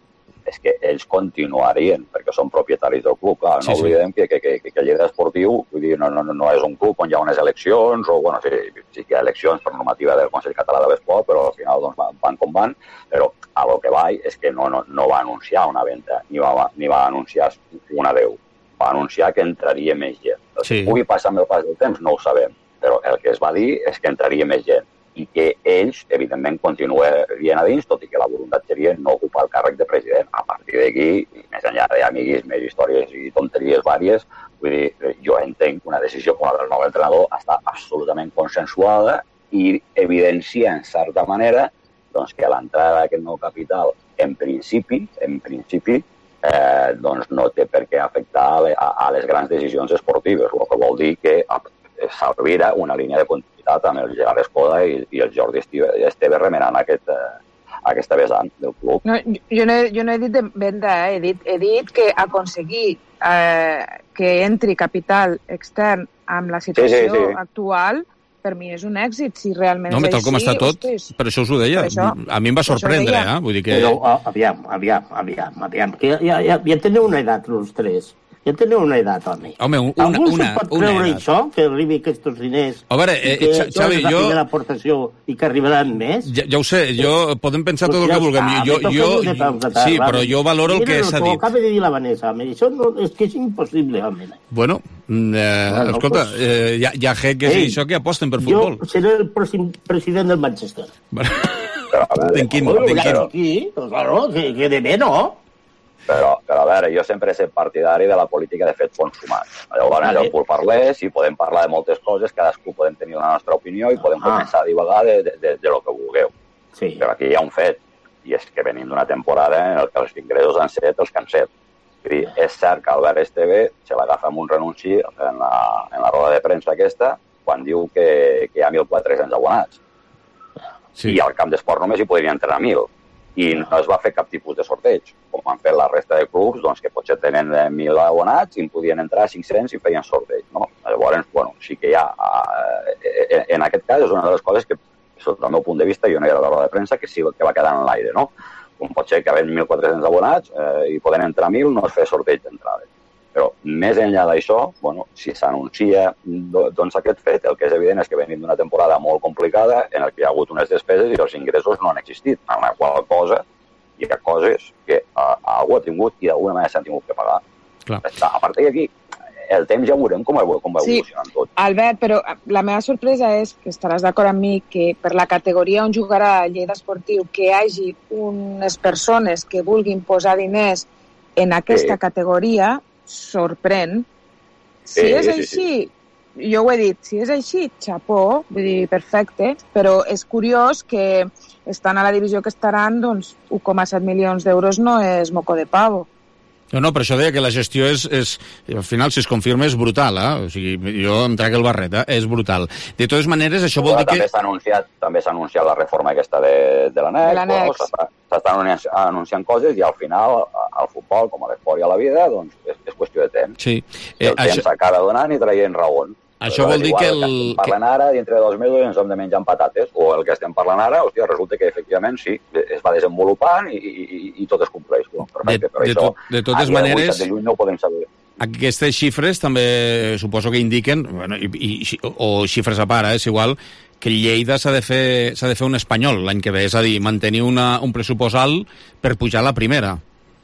és que ells continuarien, perquè són propietaris del club. Clar, no sí, oblidem sí. que, que, que, que Lleida Esportiu vull dir, no, no, no és un club on hi ha unes eleccions, o bueno, sí, sí que hi ha eleccions per normativa del Consell Català de l'Esport, però al final doncs, van, van com van, però a lo que va és que no, no, no va anunciar una venda, ni va, ni va anunciar un adeu. Va anunciar que entraria més gent. Sí. Si pugui passar amb el pas del temps, no ho sabem, però el que es va dir és que entraria més gent i que ells, evidentment, continuarien a dins, tot i que la voluntat seria no ocupar el càrrec de president. A partir d'aquí, més enllà d'amiguismes, històries i tonteries vàries, vull dir, jo entenc que una decisió com la del nou entrenador està absolutament consensuada i evidencia, en certa manera, doncs, que l'entrada d'aquest nou capital, en principi, en principi, eh, doncs no té per què afectar a, a, a les grans decisions esportives, el que vol dir que s'alvira una línia de continuïtat amb el Gerard Escoda i, i el Jordi Esteve remenant aquest, eh, aquesta vessant del club. No, jo, no he, jo no he dit de venda, eh? he, dit, he dit que aconseguir eh, que entri capital extern amb la situació sí, sí, sí. actual, per mi és un èxit, si realment no, és tal així. Com està tot, hostis, per això us ho deia. això, a mi em va sorprendre, eh? Vull dir que... Però, aviam, aviam, aviam, aviam, que ja, ja, ja teniu una edat, els tres. Ja teniu una edat, home. Home, una, Algú una, se pot una treure edat. això, que arribi aquests diners, a veure, eh, que Xavi, això és la jo... primera aportació i que arribaran més? Ja, ja ho sé, jo podem pensar tot el que vulguem. Jo, jo, sí, però jo valoro el que s'ha dit. Acaba de dir la Vanessa, home, això no, és que és impossible, home. Bueno, eh, escolta, eh, hi, ha, hi ha jeques i això que aposten per futbol. Jo seré el pròxim president del Manchester. En quin... Aquí, claro, que, que de bé, no? Però, però, a veure, jo sempre he estat partidari de la política de fets consumats. Llavors, vale. Jo puc parlar, si podem parlar de moltes coses, cadascú podem tenir la nostra opinió i podem ah. començar a divagar de, de, de, de lo que vulgueu. Sí. Però aquí hi ha un fet, i és que venim d'una temporada en què els ingressos han set els que han set. Dir, és cert que Albert Esteve se l'agafa amb un renunci en la, en la roda de premsa aquesta, quan diu que, que hi ha mil quatre-cents abonats. Sí. I al camp d'esport només hi podrien entrar mil. I no es va fer cap tipus de sorteig, com han fet la resta de clubs, doncs, que potser tenen mil abonats i en podien entrar cinc-cents i feien sorteig. No? Llavors, bueno, sí que hi ha... Eh, en aquest cas és una de les coses que, sota el meu punt de vista, jo no era de la roda de premsa, que sí que va quedar en l'aire, no? Com pot ser que havent mil quatre-cents abonats eh, i poden entrar mil, no es fer sorteig d'entrada. Però més enllà d'això, bueno, si s'anuncia doncs aquest fet, el que és evident és que venim d'una temporada molt complicada en el que hi ha hagut unes despeses i els ingressos no han existit, en la qual cosa hi ha coses que uh, algú ha tingut i d'alguna manera s'han tingut que pagar. Clar. A partir d'aquí, el temps ja veurem com, com va evolucionant sí, tot. Albert, però la meva sorpresa és, que estaràs d'acord amb mi, que per la categoria on jugarà Lleida Esportiu, que hi hagi unes persones que vulguin posar diners en aquesta sí. categoria, sorprèn. Si sí, és així, sí, sí. jo ho he dit, si és així, xapó, vull dir, perfecte, però és curiós que estan a la divisió que estaran, doncs, u coma set milions d'euros no és moco de pavo. No, no, per això deia que la gestió és, és al final, si es confirma, és brutal, eh? O sigui, jo em trec el barret, eh? És brutal. De totes maneres, això vol dir que... També s'ha anunciat, també s'ha anunciat la reforma aquesta de, de l'annex, bueno, s'estan anunciant coses i al final al futbol, com a l'esport i a la vida, doncs és, és qüestió de temps. Sí. Eh, el temps s'acaba donant i traient raons. Això vol dir que el... el que parlant ara, dintre de dos mesos ens hem de menjar amb patates, o el que estem parlant ara, hòstia, resulta que efectivament sí, es va desenvolupant i, i, i tot es compleix. Bueno, perfecte, de, però de, això, tot, de totes maneres, de juny no ho podem saber. Aquestes xifres també suposo que indiquen, bueno, i, i, o xifres a part, eh, és igual, que Lleida s'ha de fer s'ha de fer un espanyol l'any que ve, és a dir, mantenir una, un pressupost alt per pujar a la primera.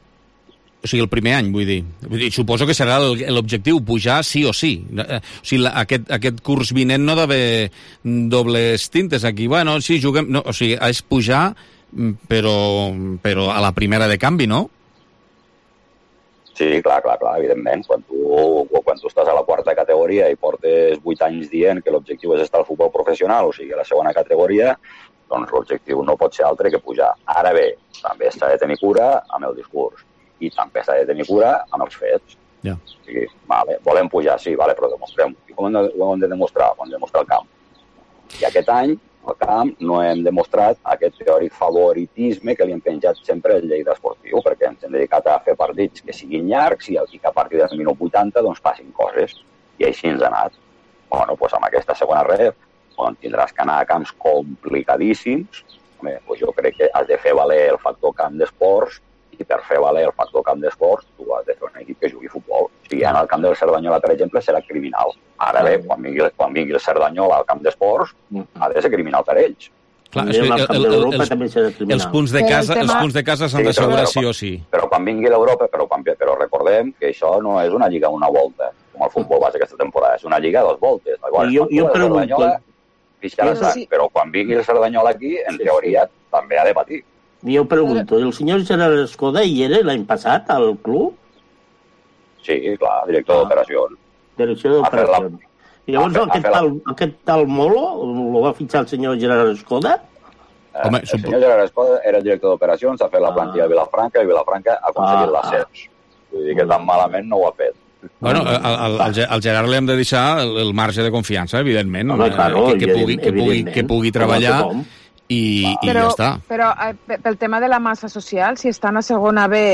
O sigui, el primer any, vull dir. Vull dir, suposo que serà l'objectiu, pujar sí o sí. O sigui, la, aquest, aquest curs vinent no ha d'haver dobles tintes aquí. Bueno, sí, juguem... No, o sigui, és pujar, però, però a la primera de canvi, no? Sí, clar, clar, clar, evidentment. Quan tu, quan tu estàs a la quarta categoria i portes vuit anys dient que l'objectiu és estar al futbol professional, o sigui, a la segona categoria, doncs l'objectiu no pot ser altre que pujar. Ara bé, també s'ha de tenir cura amb el discurs i també s'ha de tenir cura amb els fets. Ja. O sigui, vale, volem pujar, sí, vale, però demostrem. I com ho hem de demostrar? Ho hem de demostrar al camp. I aquest any, al camp, no hem demostrat aquest teòric favoritisme que li hem penjat sempre al Lleida Esportiu, perquè ens hem dedicat a fer partits que siguin llargs i que a partir del minut vuitanta doncs passin coses. I així ens ha anat. Bueno, doncs amb aquesta segona ref, on tindràs que anar a camps complicadíssims, home, doncs jo crec que has de fer valer el factor camp d'esports, i per fer valer el factor camp d'esports tu has de fer un equip que jugui a futbol. Si en el camp del Cerdanyola, per exemple, serà criminal. Ara bé, quan vingui, quan vingui el Cerdanyola al camp d'esports, ha de ser criminal per ells. Clar, és que el, el, el, els, els punts de casa, els punts de casa s'han d'assegurar sí o sí. Però quan vingui l'Europa, però, però recordem que això no és una lliga una volta, com el futbol base aquesta temporada, és una lliga a dos voltes. Llavors, jo, jo pregunto... Sí. Però quan vingui el Cerdanyola aquí, en teoria, també ha de patir. Jo pregunto, ¿el señor Gerard Escoda hi era l'any passat al club? Sí, clar, director ah. d'operacions. Direcció d'operacions. I llavors fet, aquest, tal, la... aquest tal Molo lo va fitxar el senyor Gerard Escoda? Eh, Home, el supo... senyor Gerard Escoda era el director d'operacions, ha fet la plantilla de Vilafranca i Vilafranca ha aconseguit ah. l'ascens. Vull dir que tan malament no ho ha fet. Bueno, al, al, al Gerard li hem de deixar el, el marge de confiança, evidentment, Home, claro, que, que, pugui, que, pugui, que pugui treballar i, i però, ja està. Però pel tema de la massa social, si estan a segona B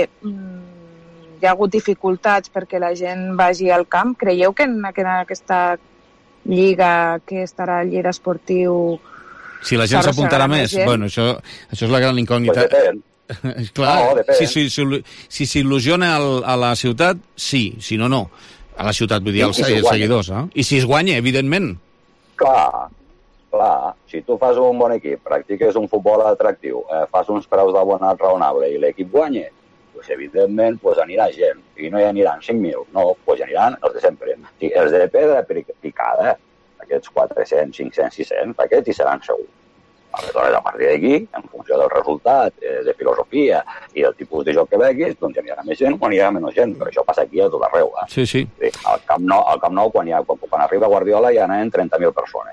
hi ha hagut dificultats perquè la gent vagi al camp, creieu que en, que en aquesta lliga que estarà al Lleida Esportiu... Si la gent s'apuntarà més? Bueno, això, això és la gran incògnita. Pues clar, no, si s'il·lusiona si, si a la ciutat, sí, si no, no. A la ciutat, vull dir, als si seguidors. Eh? I si es guanya, evidentment. Clar, clar. Si tu fas un bon equip, practiques un futbol atractiu, eh, fas uns preus d'abonat raonable i l'equip guanya, pues, evidentment pues, anirà gent. I no hi aniran cinc mil, no, pues, aniran els de sempre. Si els de pedra picada, aquests quatre-cents, cinc-cents, sis-cents, aquests hi seran segur. Aleshores, a partir d'aquí, en funció del resultat, eh, de filosofia i del tipus de joc que veguis, doncs hi anirà més gent o anirà menys gent, però això passa aquí a tot arreu. Eh? Sí, sí. sí al Camp Nou, al Camp Nou quan, ha, quan, quan arriba Guardiola, hi anaven trenta mil persones.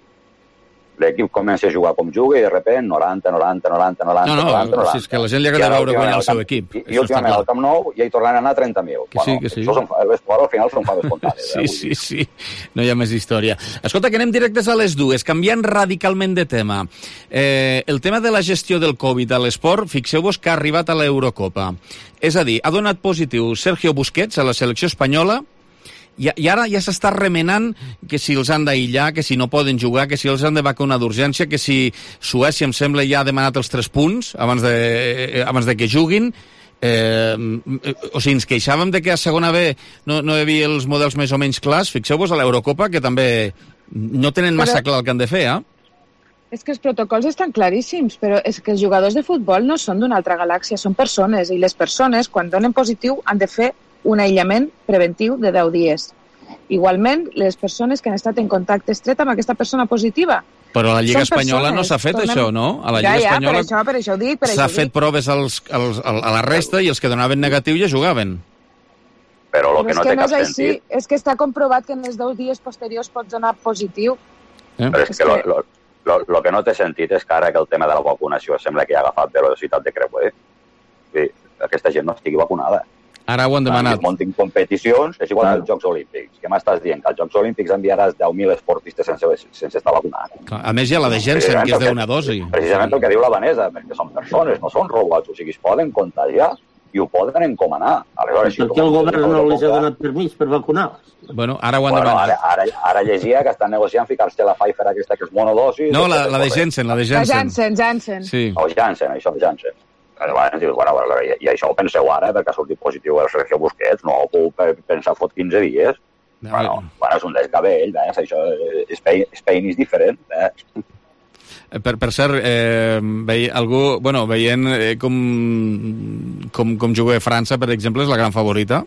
L'equip comença a jugar com juga i de sobte noranta, noranta, noranta, noranta, no, no, noranta, noranta. Si és que la gent li agrada veure guanyar el seu equip. I, i últimament al Camp Nou ja hi tornen a anar trenta mil. Que sí, que sí. Això són, al final són fades comptades. Sí, eh, sí, sí. No hi ha més història. Escolta, que anem directes a les dues, canviant radicalment de tema. Eh, el tema de la gestió del Covid a l'esport, fixeu-vos que ha arribat a l'Eurocopa. És a dir, ha donat positiu Sergio Busquets a la selecció espanyola, I, i ara ja s'està remenant que si els han d'aïllar, que si no poden jugar, que si els han de vacunar d'urgència, que si Suècia, em sembla, ja ha demanat els tres punts abans de, eh, abans de que juguin. Eh, o sigui, ens queixàvem de que a segona B no, no hi havia els models més o menys clars. Fixeu-vos a l'Eurocopa, que també no tenen massa clar el que han de fer, eh? És que els protocols estan claríssims, però és que els jugadors de futbol no són d'una altra galàxia, són persones, i les persones, quan donen positiu, han de fer un aïllament preventiu de deu dies. Igualment, les persones que han estat en contacte estret amb aquesta persona positiva. Però a la Lliga Espanyola no s'ha fet tornem... això, no? A la Lliga ja, ja, Espanyola per això, per això ho dic, per s'ha això fet dic. proves als, als, a la resta i els que donaven negatiu ja jugaven. Però el que no, no té cap no és sentit... Així, és que està comprovat que en els deu dies posteriors pots donar positiu. Eh? Però és, és que, que... Lo, lo, lo que no té sentit és que ara que el tema de la vacunació sembla que ha agafat velocitat de creuer, que aquesta gent no estigui vacunada. Ara ho han demanat. Que muntin competicions, és igual als Jocs Olímpics. Què m'estàs dient? Que als Jocs Olímpics enviaràs deu mil esportistes sense, sense estar vacunats. A més, hi ha la de Jensen, que és d'una dosi. Precisament el que diu la Vanessa, perquè són persones, no són robots, o sigui, es poden contagiar i ho poden encomanar. Aleshores, si per què el govern no els ha donat permís per vacunar? Bueno, ara ho han bueno, demanat. Ara, ara, ara llegia que estan negociant ficar-se la Pfizer aquesta que és monodosis... No, la, la de Jensen, la de Jensen. La Janssen, Janssen. Sí. O Janssen, això de Janssen. Llavors, dius, bueno, i, i això ho penseu ara perquè ha sortit positiu el Sergio Busquets, no ho puc pensar fot quinze dies. No, bueno, bueno, és un desgavell, eh? Això, Spain, Spain és diferent. Eh? Per, per cert, eh, veia, algú, bueno, veient eh, com, com, com juga França, per exemple, és la gran favorita?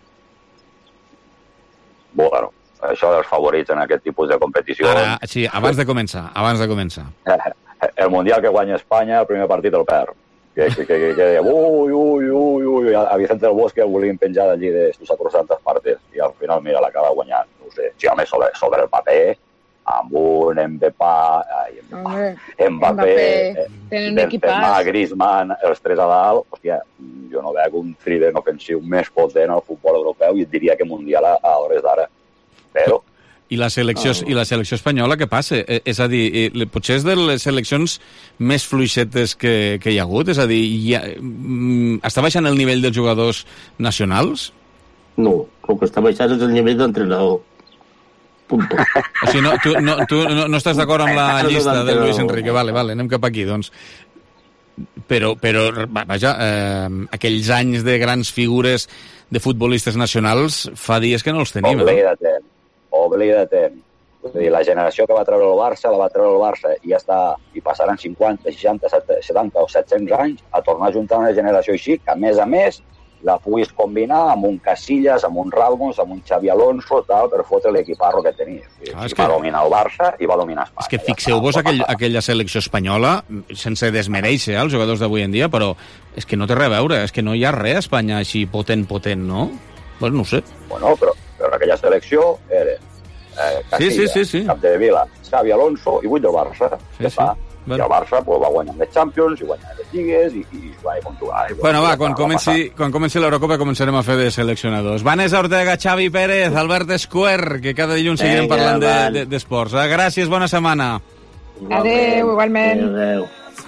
Bueno, això dels favorits en aquest tipus de competició... Ara, sí, abans de començar, abans de començar. El Mundial que guanya Espanya, el primer partit el perd. que, que, que, que, que ui, ui, ui, ui, a Vicente del Bosque el volien penjar d'allí de sus sacrosantes partes i al final, mira, l'acaba guanyant. No sé, sí, home, sobre, sobre el paper, amb un Mbappé, ai, Mbappé, Mbappé, tenen un equipàs. Benzema, Griezmann, els tres a dalt, hòstia, jo no veig un trident ofensiu més potent al futbol europeu i et diria que mundial a, a hores d'ara. Però I la selecció, i la selecció espanyola, què passa? Eh, és a dir, eh, potser és de les seleccions més fluixetes que, que hi ha hagut? És a dir, ha, mm, està baixant el nivell dels jugadors nacionals? No, el que està baixant és el nivell d'entrenador. Punto. O sigui, no, tu, no, tu no, no estàs d'acord amb la llista de Luis Enrique. Vale, vale, anem cap aquí, doncs. Però, però vaja, eh, aquells anys de grans figures de futbolistes nacionals fa dies que no els tenim. Oblida-te. Oblida-te. Vull dir, la generació que va treure el Barça, la va treure el Barça i ja està, i passaran cinquanta, seixanta, setanta o set-cents anys a tornar a juntar una generació així, que a més a més la puguis combinar amb un Casillas, amb un Ramos, amb un Xavi Alonso, tal, per fotre l'equiparro que tenia. Ah, que... Va dominar el Barça i va dominar Espanya. És que fixeu-vos aquell, aquella selecció espanyola, sense desmereixer eh, els jugadors d'avui en dia, però és que no té res a veure, és que no hi ha res a Espanya així potent, potent, no? Bueno, no ho sé. Bueno, però, però aquella selecció era eh, Casillas, sí, sí, sí, sí. Capdevila, Xavi Alonso i vuit del Barça. Sí, què sí. fa? Bueno. I el Barça pues, va guanyar les Champions i guanyar les Lligues i, i va controlar. I, bueno, va, quan comenci, quan comenci l'Eurocopa començarem a fer de seleccionadors. Vanessa Ortega, Xavi Pérez, Albert Escuer, que cada dilluns seguirem parlant d'esports. De, de, gràcies, bona setmana. Adéu, igualment. Adéu.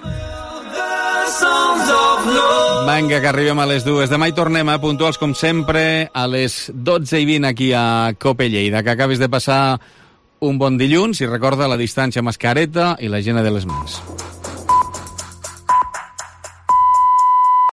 Vinga, que arribem a les dues. Demà hi tornem, eh, puntuals com sempre, a les dotze i vint aquí a Cope Lleida. Que acabis de passar un bon dilluns i recorda la distància, mascareta i la higiene de les mans.